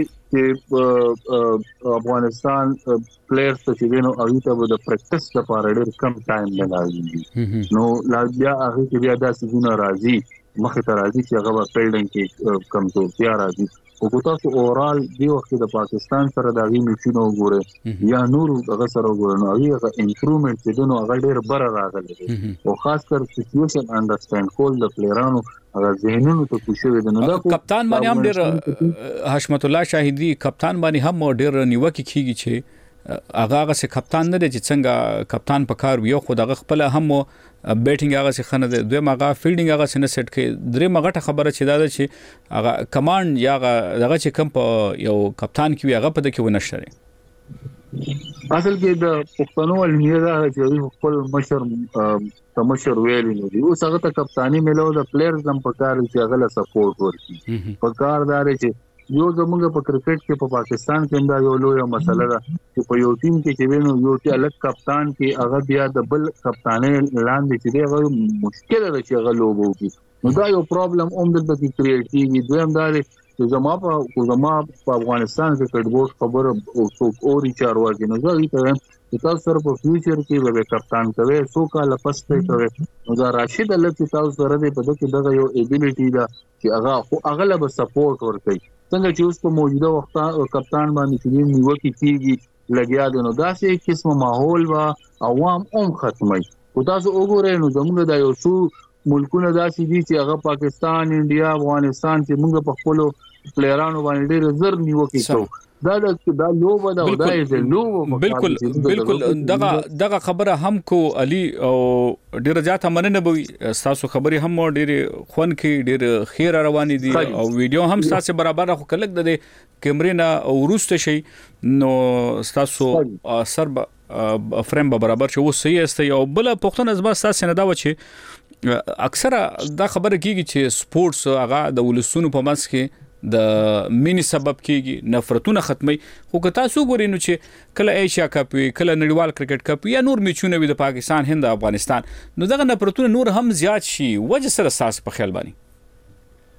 چې افغانستان پلیئرز ته چې نو اغي ته د پریکټس لپاره ډېر کم ټایم لګایي نو لا بیا هغه کې بیا د سيزونه راځي مخه ته راځي چې هغه په فیلډینګ کې کمزورتیا راځي او تاسو اورال دی وخت د پاکستان سره د غي میچونو وګوره یا نور هغه سره وګوره نو هغه امپروومنت چې دنو هغه ډېر بر راغلی او خاص کر سچويشن انډرسټاند کول د پلیرانو هغه ذهنونو ته کوشش دي نو کپتان باندې هم ډېر حشمت الله شاهدي کپتان باندې هم ډېر نیوکه کیږي چې هغه هغه سه کپتان نه دي چې څنګه کپتان په کار ویو خو دغه خپل هم بیټینګ هغه سه خنه دی دوی ماغه فیلډینګ هغه سه نه سیټ کې درې مغه خبره چې دا ده چې هغه کمانډ یا هغه چې کم په یو کپتان کې هغه په دغه ونشره اصل کې د پښتنو علمي دا چې خپل مشر تمشر ویل نه دی اوس هغه ته کپتانی ملو د پلیئرز هم په کار چې هغه له سپورټ ورکړي په کار دار چې یو زموږ په کرکټ کې په پاکستان کې دا یو لوی مسله ده چې په یو ټیم کې چې وینو یو چې الګ کپتان کې هغه بیا د بل کپتانې لاندې چې هغه مشکل ده چې هغه لوبو کې نو دا یو پرابلم اوم د کې کریټ کیږي دویم دا چې زما په زما په افغانستان کې کډبوټ خبر او څوک اوري چارواکي نو زه ته چې تاسو سره په فیوچر کې به کپتان کوي څو کال پس ته کوي نو دا راشد الله چې تاسو سره دې په دغه دغه یو ایبیلیټی دا چې هغه خو اغلب سپورټ ورکوي څنګه چې اوس په موجوده وخت کپتان باندې چې نیوکه کیږي لګیا دي نو دا سه قسمه ماحول وا عوام هم ختمي او تاسو وګورئ نو زموږ د یو څو ملکونه داسې دي چې هغه پاکستان انډیا افغانستان چې موږ په خپل پلیرانو باندې ډېر زر نیوکه کوو دا دا لوب دا ودای زه لوب بالکل بالکل دغه دغه خبره هم کو علي او ډیر ځاته مننه بوي تاسو خبري هم ډیر خون کې ډیر خیر رواني دي او ویډیو هم تاسو برابر خو کلک د کیمرې نه او روسته شي نو تاسو سر فریم برابر شو صحیح است یو بل پښتون ازما تاسو نه دا و چې اکثره دا خبره کیږي چې سپورتس هغه د ولسونو په منځ کې د مینی سبب کیږي نفرتونه ختمي خو که تاسو ګورئ نو چې کله ایشیا کپ وی کله نړیوال کرکټ کپ یا نور میچونه وي د پاکستان هند افغانستان نو دغه نفرتونه نور هم زیات شي وجه سره اساس په خیال باندې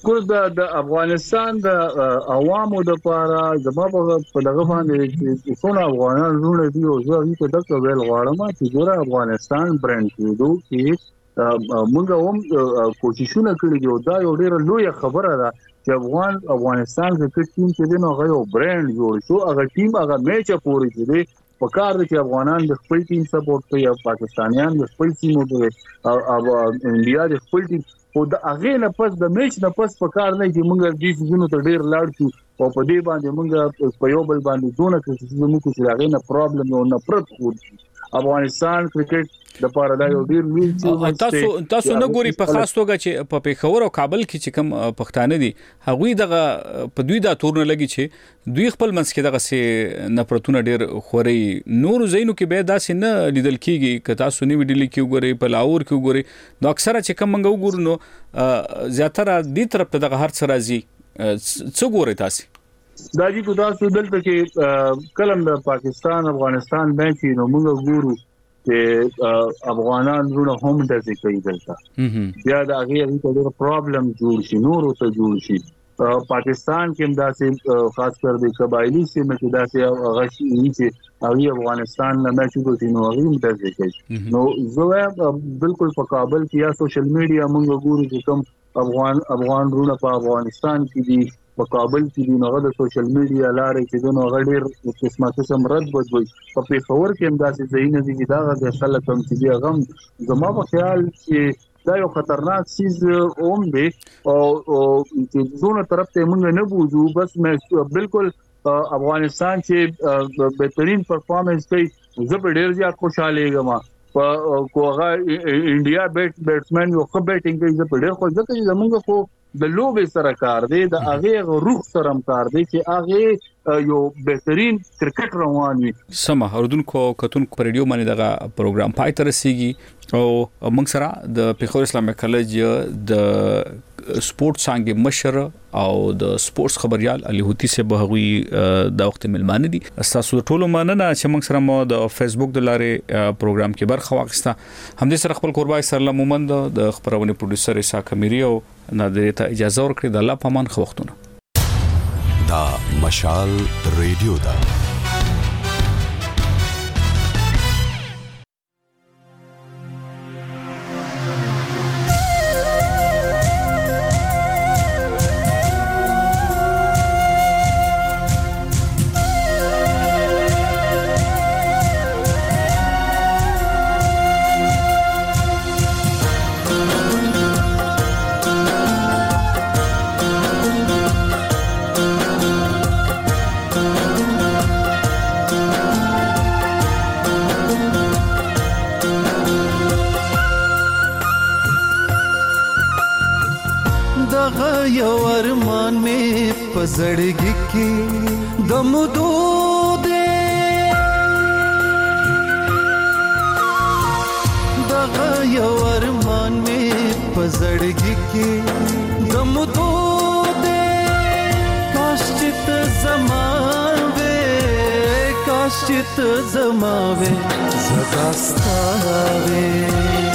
ګور د افغانستان د عوامو د لپاره زما په دغه باندې چې څونه افغانان زونه دي او زه هیڅ دغه ویل غواړم چې ګور افغانستان برند کېدو کې موږ هم کوششونه کړي دي او دا یو ډېر لوی خبره ده چې افغان افغانستان کې ټیم چې دی نو هغه یو برند جوړ شو هغه ټیم هغه میچ پورې کړي په کار دي چې افغانان د خپل ټیم سپورټ کوي او پاکستانیان د خپل ټیم او او انډیا د خپل ټیم او د هغه نه پس د میچ نه پس په کار نه چې موږ دې سيزونو ته ډیر لاړ شو او په دې باندې موږ په یو بل باندې دونه کې چې موږ چې هغه نه پرابلم او نه پرد خو افغانستان کرکټ د پاره دا یو ډیر لوی تاسو تاسو نه ګوري په خاص توګه چې په پیښور او کابل کې چې کوم پښتانه دي هغوی دغه په دوی دا تور نه لګي چې دوی خپل منځ کې دغه سي نفرتونه ډیر خوري نور زینو کې به داسې نه لیدل کیږي که تاسو نه ویډیو کې وګورئ په لاور کې وګورئ نو اکثره چې کوم منګو ګورو نو زیاتره دې طرف ته دغه هر څه راځي څه ګورئ تاسو دا جی کو تاسو دلته کې کلم د پاکستان افغانستان میچ نو موږ ګورو چې افغانان زونه هم د ځای کوي دلته بیا دا هغه هیڅ ډېر پرابلم جوړ شي نور ته جوړ شي پاکستان کې هم داسې خاص کر د قبایلی سیمه کې داسې غشي چې هغه افغانستان نه میچ کوي نو هغه هم د ځای کوي نو زه بالکل په کابل کې یا سوشل میډیا موږ ګورو چې کوم افغان افغان رونه په افغانستان کې دي په کابل کې دی نو د سوشل میډیا لارې چې دنو غډیر قسمه قسم رد بدوي په پیښور کې هم داسې ځای نه دي دا د خلک هم چې غم زما په خیال چې دا یو خطرناک چیز اوم دی او چې زونه طرف ته موږ نه بوزو بس مې بالکل افغانستان چې بهترین پرفارمنس کوي زه په ډیر زیات خوشاله یم په کوغه انډیا بیټ بیټسمن یو ښه بیټینګ کوي زه په ډیر خوشاله یم زمونږ خو د لوبې سره کار دی د هغه روح سره کار دی چې هغه یو بهترین کرکټ روان وي سمه اردوونکو کتونکو پر ریډیو باندې دغه پروګرام پای تر رسیږي او موږ سره د پیښور اسلامي کالج د سپورت څنګه مشر او د سپورتس خبريال علي هوتي سے بهغوي د وخت ملمانه دي تاسو ټول مننه چې موږ سره مو د فیسبوک د لارې پروګرام کې برخه واخیسته هم دې سره خپل قربای سره مومند د خبرونه پروډوسر اسحاق اميري او نادر ته اجازه ورکړي د الله پامان خو وختونه دا مشال ریډیو دا زړګي کې د مودو دې دغه یو ارمان مې په زړګي کې د مودو دې کاش چې ته زما وې کاش چې ته زما وې زدا ستا وې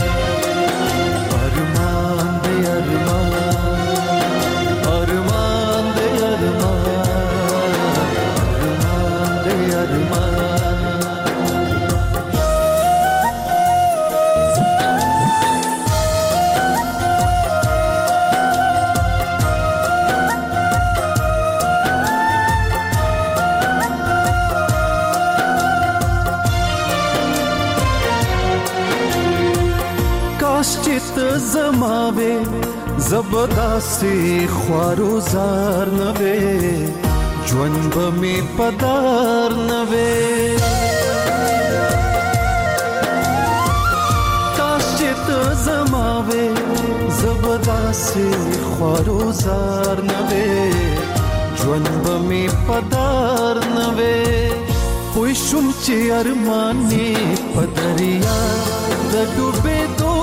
ارمان دې ارمان زماوي زبدا سي خوارو زار نوي ژوند به می پدار نوي کاش چې ته زماوي زبدا سي خوارو زار نوي ژوند به می پدار نوي پوي شوم چې ارماني پدریا د ډوبې دو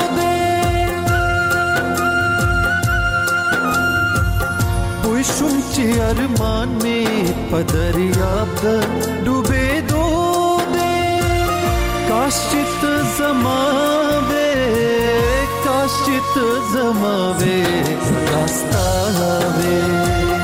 شوم چې ارمان مې په دریاب د ډوبې دو دې کاش چې ته زما وې کاش काश चित जमावे रास्ता हवे